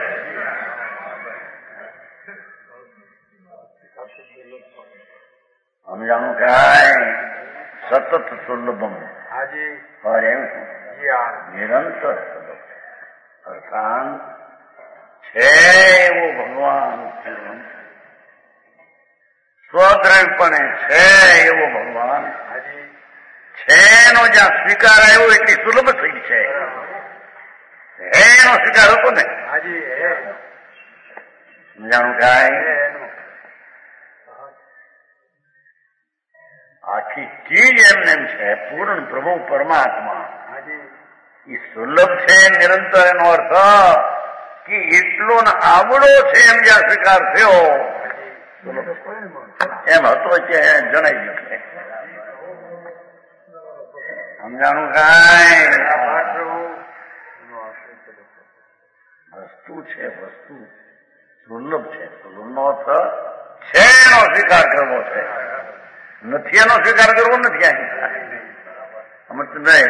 સમજાણું કાય સતત સુલભમ और એમ નિરંતર સુલભ અર્થાત છે એવો ભગવાન સ્વદ્રવ્યપણે છે એવો ભગવાન છે એનો જ્યાં સ્વીકાર આવ્યો એટલી સુલભ થઈ છે. એનો સ્વીકાર હતો ને સમજાણું કાય આખી ચીજ એમને એમ છે. પૂર્ણ પ્રભુ પરમાત્મા એ સુલભ છે નિરંતર. એનો અર્થ કે એટલો ને આવડો છે એમ જ્યાં સ્વીકાર થયો એમ હતો કે જણાઈ ગયું છે. સમજાણું કાંઈ વસ્તુ છે, વસ્તુ સુલભ છે. સુલભનો અર્થ છે એનો સ્વીકાર કરવો છે, નથી એનો સ્વીકાર કરવો નથી. સમજ નહીં.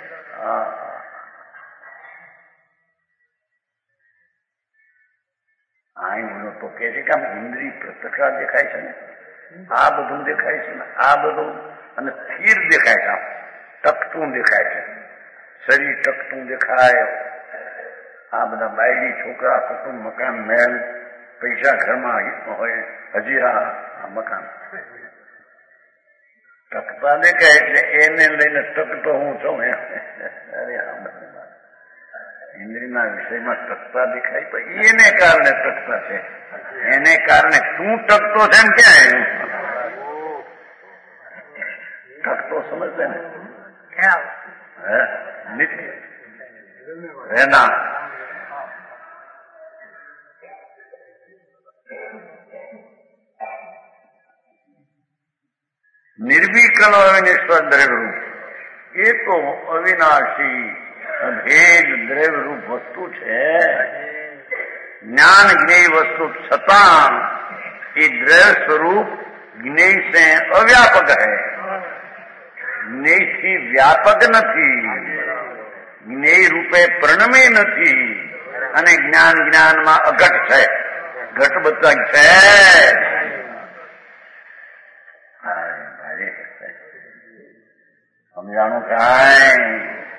અહીં તો કે છે કે આમ ઇન્દ્રિય પ્રત્યક્ષ દેખાય છે ને, આ બધું દેખાય છે ને, આ બધું અને સ્થિર દેખાય છે, આમ ટકતું દેખાય છે, શરીર ટકતું દેખાય. આ બધા બાયડી છોકરા કુટુંબ મકાન મહેલ પૈસા ઘરમાં હોય હજીરા મકાન ટકતા દેખાય એટલે એને લઈને ટકતો હું છું. અરે ઇન્દ્રિયના વિષયમાં ટકતા દેખાય તો એને કારણે ટકતા છે, એને કારણે તું ટકતો છે એમ ક્યાં ટકતો સમજે ને હે નિત્ય રહેના. નિર્વિકલ્પ અવિનશ્વર દ્રવ્યરૂપ એ તો અવિનાશી અભેદ દ્રવ્યરૂપ વસ્તુ છે. જ્ઞાન જ્ઞેય વસ્તુ છતાં એ દ્રવ્ય સ્વરૂપ જ્ઞેય से અવ્યાપક है. જ્ઞેય થી વ્યાપક નથી, જ્ઞેય રૂપે પ્રણમે નથી અને જ્ઞાન જ્ઞાનમાં અઘટ છે. ઘટ બધા છે. સમજાણું કાંઈ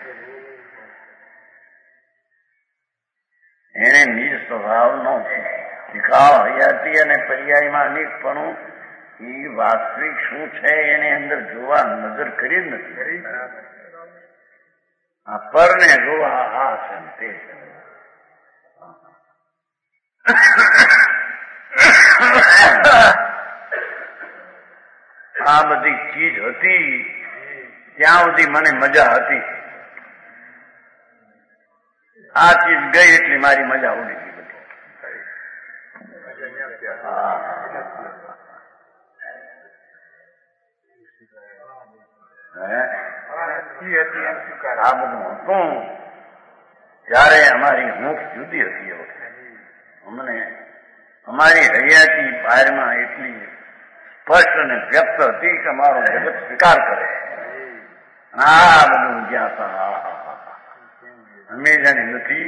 એને નિજ સ્વભાવનો શીખાવ હયાતી અને પર્યાયમાં અનેકપણું એ વાસ્તવિક શું છે એની અંદર જોવા નજર કરી જ નથી. આ પરને જોવા હા છે તે આ બધી ચીજ હતી ત્યાં સુધી મને મજા હતી. આ ચીજ ગઈ એટલી મારી મજા ઉડી ગઈ બધી. આ બધું હતું ત્યારે અમારી હૂંફ જુદી હતી. એ વખતે અમને અમારી હયાતી બહારમાં એટલી સ્પષ્ટ અને વ્યક્ત હતી કે અમારો જગત સ્વીકાર કરે. આ બધું જ્યાં અમે જાણી નથી,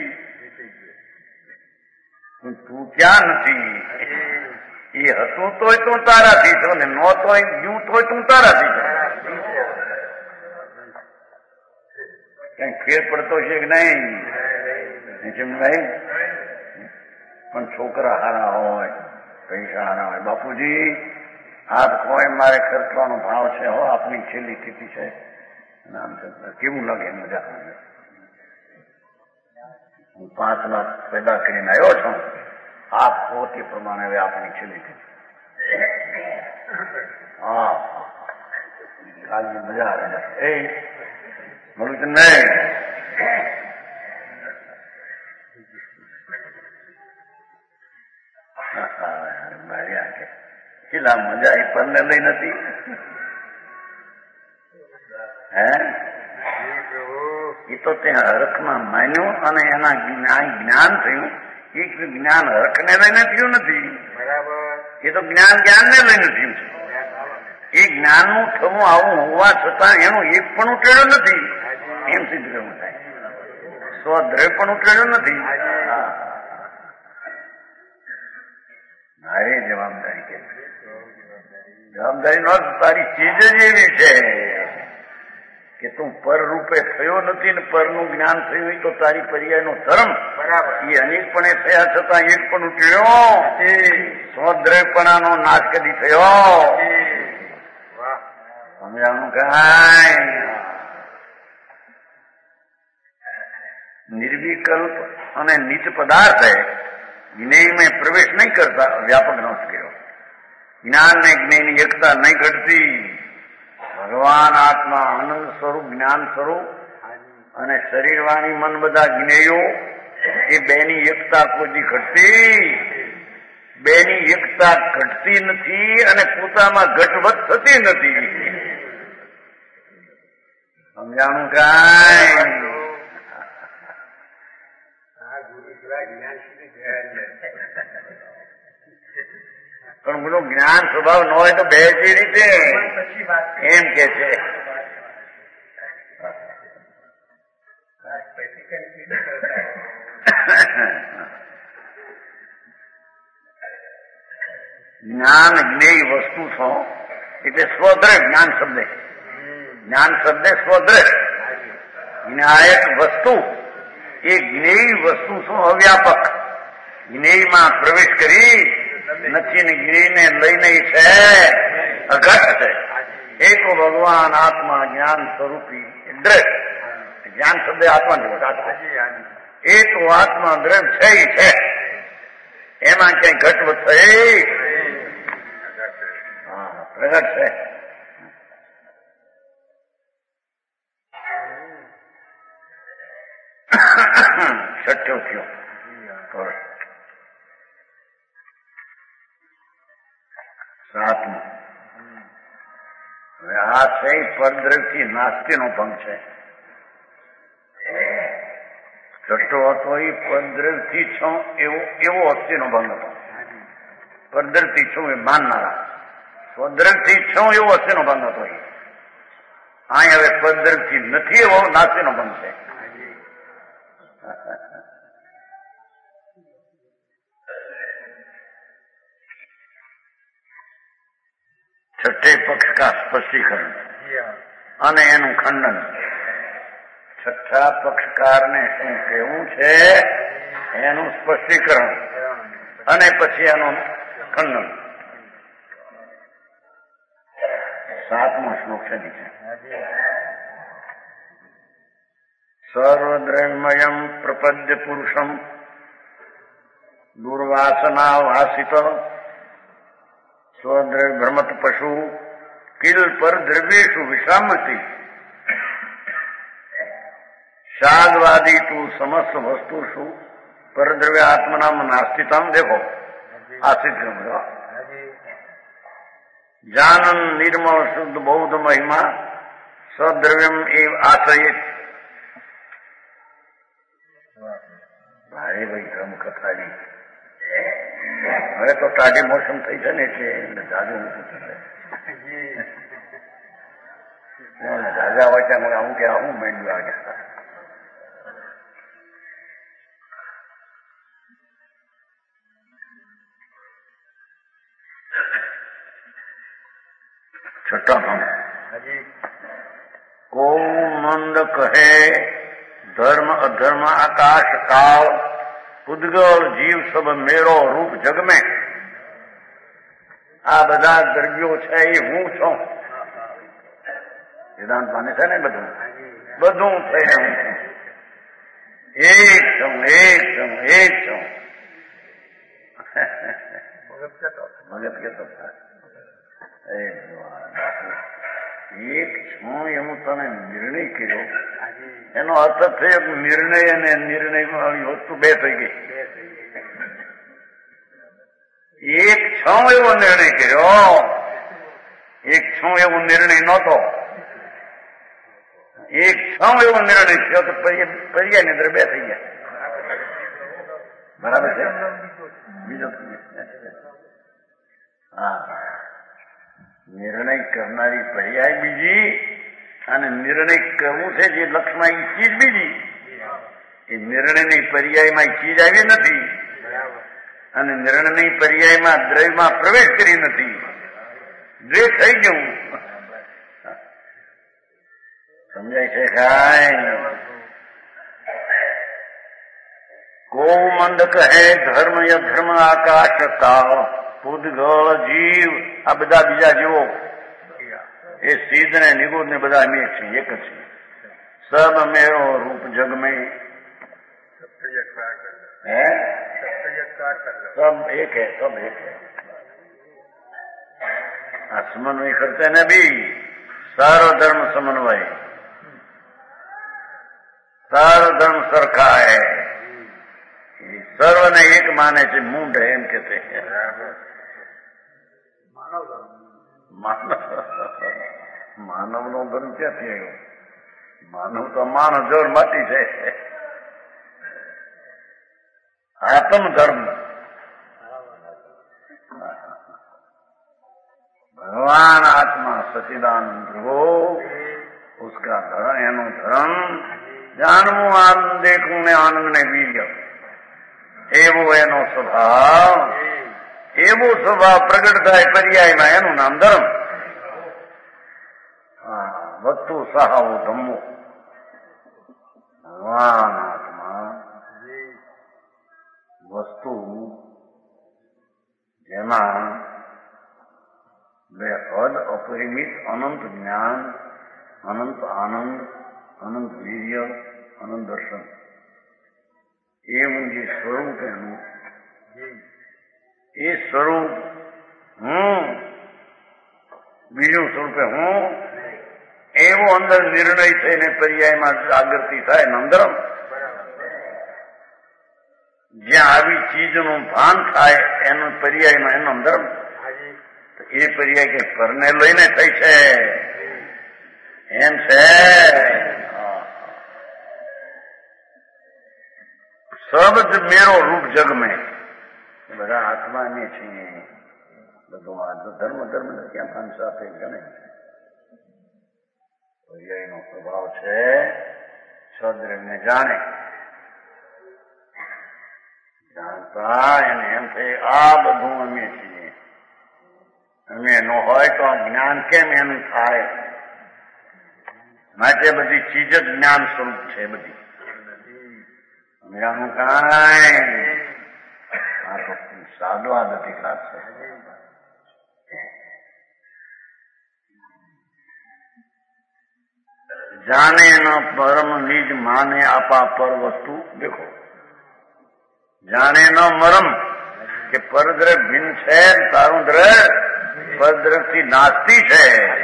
તું ક્યાં નથી. એ હતું તોય તું તારાથી છો ને નો તોય ગયું તોય તું તારાથી છો. કઈ ફેર પડતો છે કે નહીં? નહીં પણ છોકરા હારા હોય, પૈસા હારા હોય. બાપુજી આપ કોઈ મારે ખર્ચવાનો ભાવ છે હો, આપની છેલ્લી સ્થિતિ છે. કેવું લાગે મજા? હું પાંચ લાખ પેદા કરીને આવ્યો છું આ પોતે પ્રમાણે હવે આપણી છેલ્લી થઈ. હા કાલની મજા આવે છે. એ મળું છે નહીં કેટલા મજા એ પંદર લઈ નથી. હે એ તો ત્યાં હરખમાં માન્યું અને એના જ્ઞાન થયું. એ જ્ઞાન હરખને લઈને થયું નથી. એ તો જ્ઞાન જ્ઞાનને લઈને થયું છે. એ જ્ઞાનનું થવું આવું હોવા છતાં એનું એક પણ ઉકેળ્યો નથી. એમ સિદ્ધ કરવું થાય. સ્વદ્રય પણ ઉકેળ્યો નથી. મારી જવાબદારી કે જવાબદારી નો અર્થ તારી ચીજ જ એવી છે કે તું પર રૂપે થયો નથી ને પરનું જ્ઞાન થયું હોય તો તારી પર્યાયનો ધર્મ બરાબર એ અનેકપણે થયા છતાં એક પણ ઉઠ્યો. સ્વદ્રયપણાનો નાશ કદી થયો સમજાવવાનું કાંઈ. નિર્વિકલ્પ અને નીચ પદાર્થ જ્ઞેયમાં પ્રવેશ નહીં કરતા વ્યાપક નોંધ કર્યો. જ્ઞાન ને જ્ઞેયની એકતા નહીં ઘટતી. ભગવાન આત્મા આનંદ સ્વરૂપ જ્ઞાન સ્વરૂપ અને શરીર વાણી મન બધા જ્ઞેયો એ બેની એકતા કોઈ ઘટતી. બેની એકતા ઘટતી નથી અને પોતામાં ઘટવત થતી નથી. સમજાણું કાંઈ. પણ બધું જ્ઞાન સ્વભાવ ન હોય તો બે જે રીતે એમ કે છે. જ્ઞાન જ્ઞેય વસ્તુ છો એટલે સ્વદ્રય. જ્ઞાન શબ્દે જ્ઞાન શબ્દે સ્વદ્રય. જ્ઞાયક વસ્તુ એ જ્ઞેય વસ્તુ શું અવ્યાપક. જ્ઞેયમાં પ્રવેશ કરી નથી ને જ્ઞેયને લઈને છે અઘટ છે. એક ભગવાન આત્મા જ્ઞાન સ્વરૂપી દ્રઢ. જ્ઞાન શબ્દ આત્મા એ તો આત્મા દ્રઢ છે છે. એમાં ક્યાંય ઘટવત થઈ હા પ્રગટ છે. છઠ્ઠો થયો. સાતમું હવે આ છે પરદ્રવ્યથી નાસ્તિનો ભંગ છે. છઠ્ઠો હતો એ પરદ્રવ્યથી છો એવો એવો અસ્થિનો ભંગ હતો. પરદ્રવ્યથી છું એ માનનારા. સ્વદ્રવ્યથી છું એવો અસ્થિનો ભંગ હતો. એ અહીં હવે પરદ્રવ્યથી નથી એવો નાસ્તિનો ભંગ છે. છઠ્ઠે પક્ષ કા સ્પષ્ટીકરણ અને એનું ખંડન. છઠ્ઠા પક્ષકારને શું કહેવું છે એનું સ્પષ્ટીકરણ અને પછી એનું ખંડન. સાતમો શ્લોક છે નીચે. સર્વદ્રવ્યમયમ પ્રપદ્ય પુરુષમ દુર્વાસના વાસિત સ્વદ્રવ્ય ભ્રમત પશુ કિલ પર દ્રવ્યેશુ વિશ્રામતી શાદવાદી તું સમસ્ત વસ્તુષુ પરદ્રવ્ય આત્મનામ નાસ્તિતમ. દેખો આસિત જાનન નિર્મળ શુદ્ધ બૌદ્ધ મહિમા સદ્રવ્યમ એવ આશ્રયિત. ભારે ભાઈ ધર્મ કથાની હવે તો ટાઢી મોસમ થઈ છે ને એટલે જાજુ જાજા વાંચ્યા મને હું કે હું મેળવ્યું આગળ. છઠ્ઠા ભંગ. કો મંદ કહે ધર્મ અધર્મ આકાશ કાળ ઉદગલ જીવ સબ મેળો રૂપ જગમે. આ બધા દ્રવ્યો છે એ હું છું. વેદાંત માને છે ને બધું બધું થઈને હું છું. એક છું એક છું એક છું. ભગત કહેતો ભગત કહેતો એ બાપુ એક છું એવું તને નિર્ણય કર્યો, એનો અર્થ થયો નિર્ણય અને નિર્ણય વાળી વસ્તુ બે થઈ ગઈ. એક છું એવો નિર્ણય કર્યો, એક છું એવો નિર્ણય નહોતો. એક છું એવો નિર્ણય થયો તો પર્યાય ની અંદર બે થઈ ગયા. બરાબર છે? બીજો હા, નિર્ણય કરનારી પર્યાય બીજી અને નિર્ણય કરવું છે જે લક્ષમાં એ ચીજ બીજી. એ નિર્ણયની પર્યાયમાં ચીજ આવી નથી અને નિર્ણયની પર્યાયમાં દ્રવ્યમાં પ્રવેશ કરી નથી. દ્રવ્ય થઈ ગયું. સમજાય છે કાંઈ? કો મંદ કહે ધર્મ યધર્મ આકાશ કાળ પૂદગળ જીવ આ બધા બીજા જીવો એ સિદ્ધ ને નિગુણ ને બધા અમે છીએ, એક જ છીએ. સબ મેરો રૂપ જગ में है, सब एक है, सब एक है. समन्वय करते न भी सारो धर्म समन्वय, सारो धर्म सरखा है. સર્વ ને એક માને છે, મૂંઢ એમ કે છે. માનવ માનવ નો ધર્મ ક્યાંથી આવ્યો? માનવ તો માનવ જોર માટી છે. आत्म धर्म भगवान आत्मा सचिदानंद हो, उसका धर्म एनो धर्म जानवू आनंद देखू ने आनंद ने वीर्य एवो एनो स्वभाव, एवो स्वभाव प्रगट थाय पर्यायमां एनु नाम धर्म. वस्तु सहाવો ધમ્મો ભગવાન આત્મા વસ્તુ જેમાં બેહદ અપરિમિત અનંત જ્ઞાન, અનંત આનંદ, અનંત વીર્ય, અનંત દર્શન એવું જે સ્વરૂપ એનું, એ સ્વરૂપ હું, બીજું સ્વરૂપે હું, એવો અંદર નિર્ણય થઈને પર્યાયમાં જાગૃતિ થાય નંદરમ. જ્યાં આવી ચીજનું ભાન થાય એનું પર્યાયમાં એનું ધર્મ. એ પર્યાય કે પરને લઈને થઈ છે એમ છે. સબ મેરો રૂપ જગ મેં, બધા આત્માને છીએ. બધું આ ધર્મ ધર્મ ક્યાં ભાન સાથે ગણે. પર્યાયનો સ્વભાવ છે સદ્રવ્યને જાણે, જાણતા એને એમ થઈ આ બધું અમે છીએ. અમે ન હોય તો જ્ઞાન કેમ એનું થાય? માટે બધી ચીજ જ જ્ઞાન સ્વરૂપ છે. બધી અમે આનું કાંઈ આ તો સાદો આ અધિકાર છે. जाने न परम निज माने आपा पर वस्तु. देखो, जाने न मरम કે પરદ્રવ ભિન્ન છે, તારું દ્રવ પરદ્રવથી નાસ્તી છે,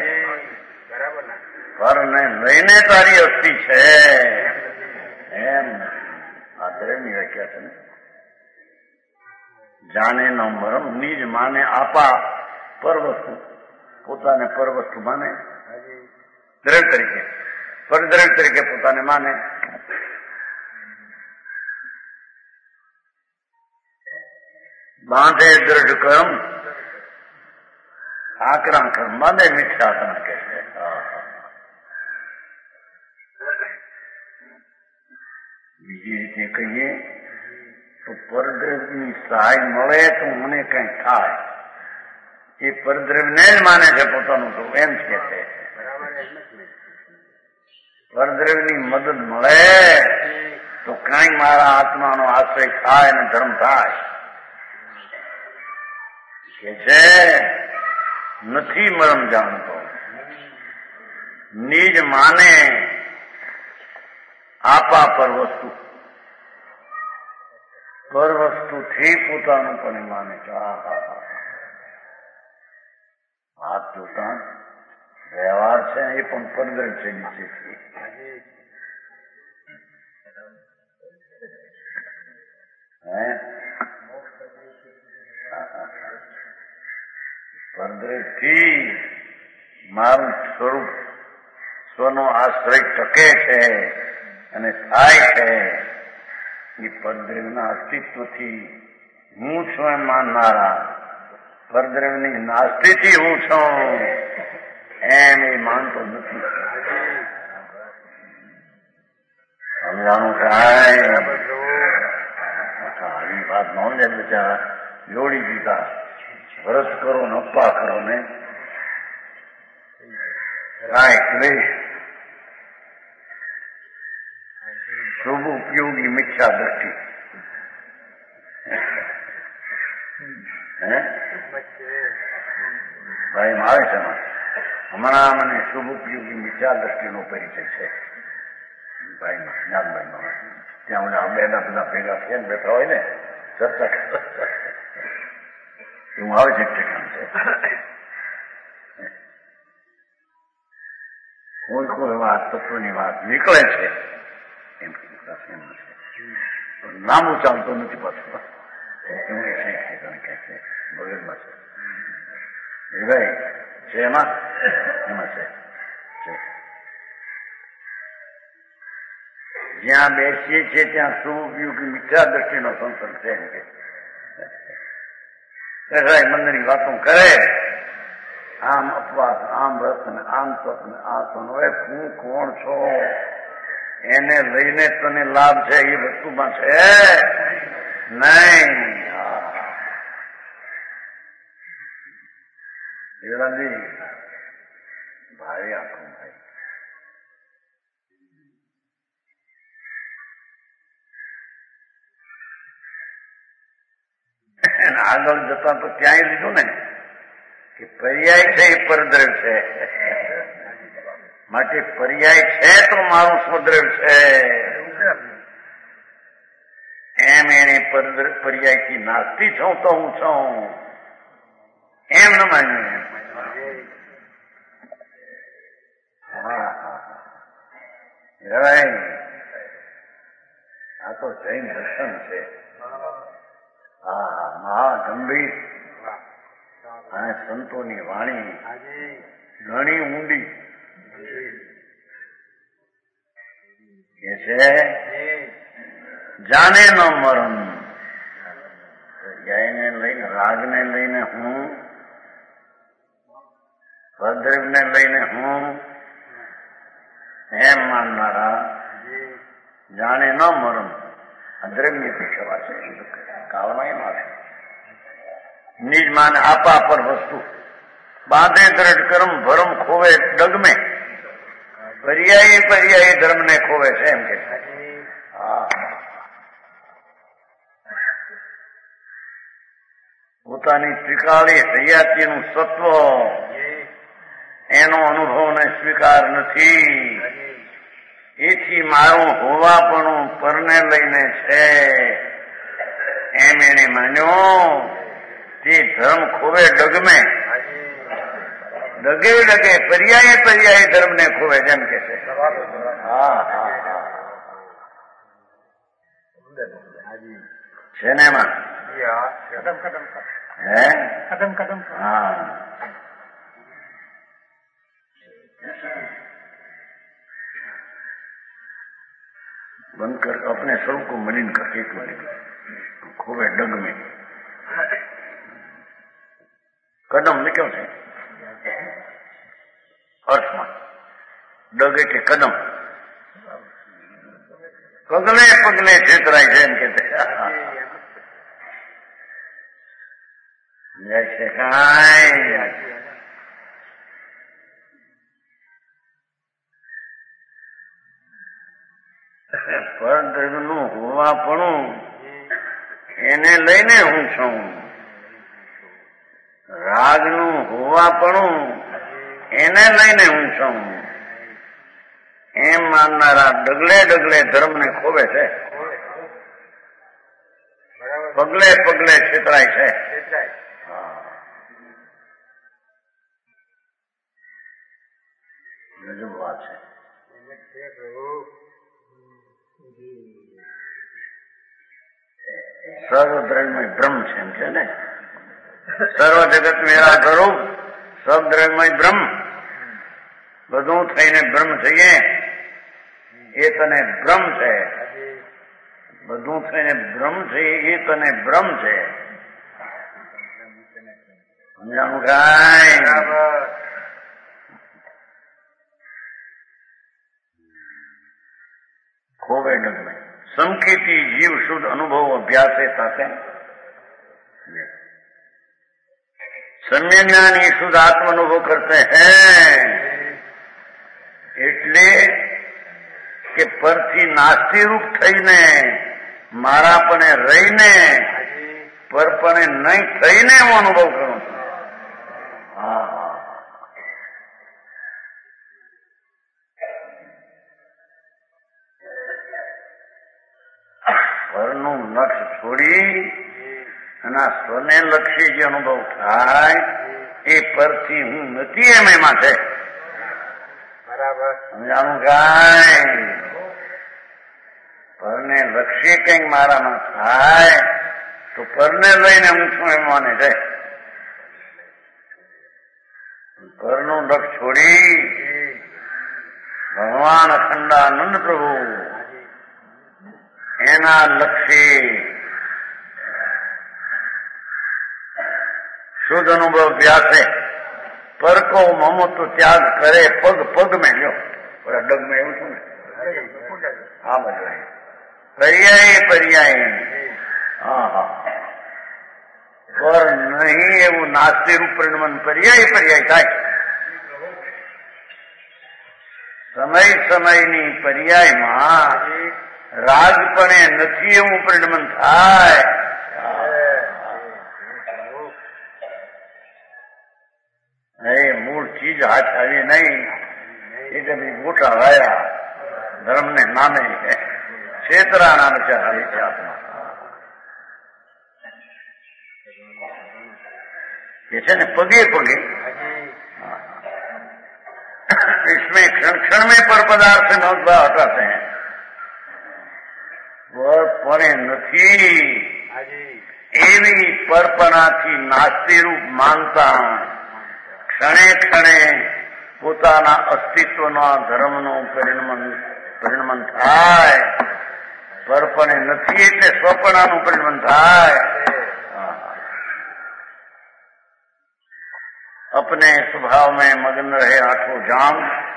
પરને લઈને તારી અસ્થિ છે એમ આ દ્રવની વ્યાખ્યા છે ને. જાને ન મરમ નિજ માને આપા પર વસ્તુ, પોતાને પર વસ્તુ માને દ્રવ તરીકે, પરદ્રવ તરીકે પોતાને માને. બાંધે દ્રઢ કર્મ આકરા કર્મ બાંધે મિથ્યાત્મા કે છે. બીજી રીતે કહીએ તો પરદ્રવની સહાય મળે તો મને કઈ થાય, એ પરદ્રવને જ માને છે પોતાનું તો એમ કે છે. પરદ્રવની મદદ મળે તો કઈ મારા આત્માનો આશ્રય થાય અને ધર્મ થાય કે છે. નથી મરમ જાણતો, નિજ માને આપા પર વસ્તુ, પર વસ્તુથી પોતાનું પણ માને છે. આ હાથ જોતા વ્યવહાર છે એ પણ પરદ્રવ છે નીચેથી. હે પરદ્રવથી મારું સ્વરૂપ સ્વનો આશ્રય ટકે છે અને થાય છે. એ પરદ્રવના અસ્તિત્વથી હું છું એમ માનનારા, પરદ્રવની નાસ્તિથી હું છું એમ એ માનતો નથી. સમજાણું થાય? આવી વાત નોંધે બિચારા જોડી દીધા. વ્રત કરો ને અપ્પા કરો ને કાંઈ ક્લેશ. શુભ ઉપયોગી મિથ્યા દ્રષ્ટિ. હે ભાઈ આવે છે હમણાં મને શુભ ઉપયોગી મિથ્યા દ્રષ્ટિનો પરિચય છે ભાઈમાં, જ્ઞાનભાઈમાં. ત્યાં બધા બેના બધા ભેગા થયા બેઠા હોય ને ચર્ચા એવું આવે છે. ઠેકાણ છે કોઈ કોઈ વાત તત્વની વાત નીકળે છે એમ લાંબુ ચાલતો નથી પાછું. એવું કે છે કે છે મગજમાં છે એ ભાઈ છે એમાં એમાં છે. જ્યાં બેસીએ છીએ ત્યાં શુભયોગી મિથ્યા દ્રષ્ટિનો સંસર્ગ છે એમ કે મંદિરની વાતો કરે. આમ અપવાદ, આમ વ્રત ને આમ તપ ને આ તન. હવે હું કોણ છો એને લઈને તને લાભ છે એ વસ્તુમાં છે નહીં. એરાજી ભારે આખું ભાઈ. આગળ જતા તો ક્યાંય લીધું ને કે પર્યાય છે એ પરદ્રવ છે માટે પર્યાય છે તો મારું સ્વદ્રવ છે એમ એને પર્યાયથી નાસ્તી છું તો હું છું એમ ન માન્યું. આ તો જૈન દર્શન છે. હા હા મહા ગંભીર અને સંતોની વાણી ઘણી ઊંડી કે છે. જાને ન મરણ. જયને લઈને રાગને લઈને હું, ભદ્રને લઈને હું એમ માનનારા જાણે ન મરણ અદ્રવ્ય પીછવા છે. કાળમાં એમ આવે નિજ માને આપા પર વસ્તુ બાંધે દ્રઢ કર્મ ભરમ ખોવે ડગમે. પર્યાય પર્યાય ધર્મને ખોવે છે એમ કે પોતાની ત્રિકાળી હૈયાતીનું સત્વ એનો અનુભવને સ્વીકાર નથી. એથી મારું હોવાપણું પરને લઈને છે એમ એને માન્યો. તે ધર્મ ખોવે ડગમે. ડગે ડગે પર્યાય પર્યાય ધર્મને ખોવે જેમ કે છે. હા હા હા છે ને એમાં કદમ કદમ હે કદમ કદમ હા बंद कर अपने स्वरूप को मलिन करके एक बार खोवे डग में. कदम में क्यों है अर्थ में डग के कदम पगले पगले छेतराय છે એમ કે જैसे કાંઈ પરદ્રવ્યનું હોવાપણું એને લઈને હું છું. રાગનું હોવાપણું એને લઈને હું છું એમ માનનારા ડગલે ડગલે ધર્મને ખોવે છે. પગલે પગલે છેતરાય છે. ગજબ વાત છે. સર્વદ્રવ્યમય બ્રહ્મ છે એમ છે ને. સર્વ જગત મેરા સ્વરૂપ સર્વદ્રવ્યમય બ્રહ્મ, બધું થઈને બ્રહ્મ થઈએ એ તને બ્રહ્મ છે. બધું થઈને બ્રહ્મ થઈએ એ તને બ્રહ્મ છે. સમજાણું કાંઈ? ખોવે ડગમે समखिति जीव शुद्ध अनुभव अभ्यास ताते सम्य ज्ञानी शुद्ध आत्म अनुभव करते हैं એટલે કે પરથી નાસ્તી રૂપ થઈને મારાપણે રહીને પરપણે નહીં થઈને હું અનુભવ કરું છું. હા, પરનું લક્ષ્ય છોડી અને સ્વને લક્ષ્ય જે અનુભવ થાય એ પરથી હું નથી એમ એમાં છે. બરાબર સમજાણું કાંઈ? પરને લક્ષ્ય કંઈક મારામાં થાય તો પરને લઈને હું છું એમ માને છે. પરનું લક્ષ્ય છોડી ભગવાન અખંડાનંદ પ્રભુ એના લક્ષ્ય શુદ્ધ અનુભવ અભ્યાસે પર કો મમત્વ ત્યાગ કરે પગ પગ મેં લ્યો. બરા ડગ મેં એવું છું ને. હા બધું પર્યાય પર્યાય. હા હા પર નહીં એવું નાસ્તી રૂપ પરિણમન પર્યાય પર્યાય થાય. સમય સમયની પર્યાયમાં રાજપણે નથી એવું પરિણમન થાય. એ મૂળ ચીજ હાથ આવી નહીં એટલે બી મોટા વાયા ધર્મને નામે ક્ષેત્રા નામ છે. આવી છે આત્મા ये છે ને પગે પગે इसमें क्षण क्षण में पर पदार्थ से नौदभाव हटाते हैं. પરપણે નથી એવી પરપણાથી નાસ્તીરૂપ માનતા ક્ષણે ક્ષણે પોતાના અસ્તિત્વના ધર્મનું પરિણમન પરિણમન થાય. પરપણે નથી એટલે સ્વપણાનું પરિણમન થાય. अपने स्वभाव में मग्न रहे आठों जाम.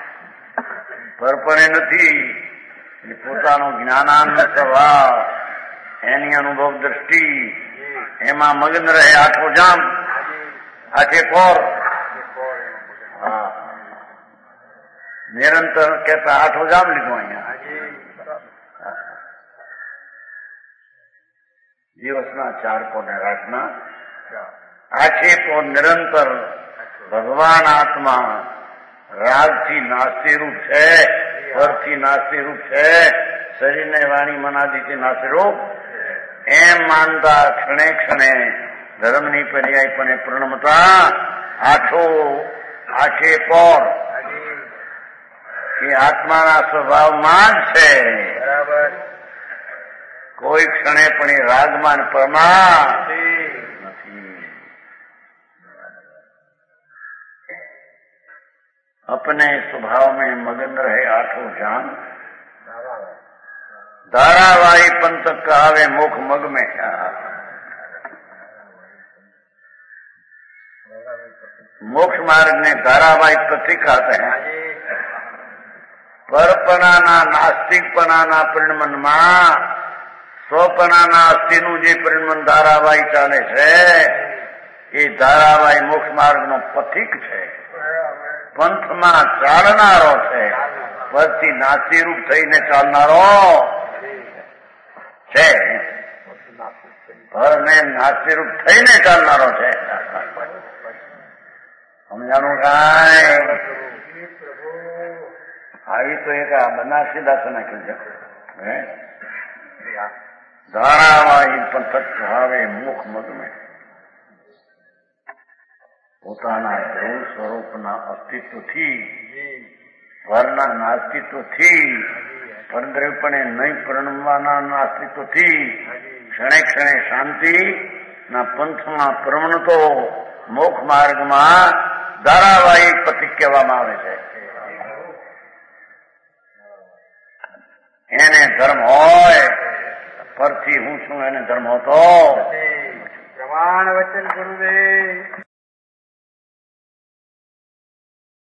પરપણે નથી પોતાનો જ્ઞાનાનંદ સ્વભાવ એની અનુભવ દ્રષ્ટિ એમાં મગ્ન રહે આઠો જામ. આઠે પોર નિરંતર કહેતા આઠો જામ લીધું અહીંયા. દિવસના ચાર પોર ને રાતના આઠે પોર નિરંતર ભગવાન આત્મા રાગથી નાસ્તીરૂપ છે, પરથી નાસ્તીરૂપ છે, શરીરને વાણી મનાદિથી નાસ્તીરૂપ એમ માનતા ક્ષણે ક્ષણે ધર્મની પર્યાયપણે પ્રણમતા આઠો આઠે પોર એ આત્માના સ્વભાવમાં જ છે. કોઈ ક્ષણે પણ એ રાગમાન પ્રમા अपने स्वभाव में मगन रहे आठों जान. धारावाही पंथक कहावे मुख मग में. मोक्ष मार्ग में धारावाही प्रतीक आते हैं. પરપણાના નાસ્તિકપણાના પરિણમનમાં સ્વપણાના અસ્થિનું જે પરિણમન ધારાવાહી ચાલે છે એ ધારાવાહી મોક્ષ માર્ગનો પથિક છે. પંથમાં ચાલનારો છે. પરથી નાસ્તીરૂપ થઈને ચાલનારો છે. પરને નાસ્તીરૂપ થઈને ચાલનારો છે. સમજાણું કાંઈ? આવી તો એક આ બનારસી દાસ નાખ્યું છે. ધારાવાહી પંથક ભાવે મુખ મગમે પોતાના ધ્રુવ સ્વરૂપના અસ્તિત્વથી વર્ણના અસ્તિત્વથી પરદ્રપણે નહીં પરણવાના અસ્તિત્વથી ક્ષણે ક્ષણે શાંતિ ના પંથમાં પ્રવણતો મોક્ષ માર્ગમાં ધારાવાહી પથિક કહેવામાં આવે છે. એને ધર્મ હોય પરથી હું છું એને ધર્મ હોતો પ્રમાણ વચન ગુરુદેવ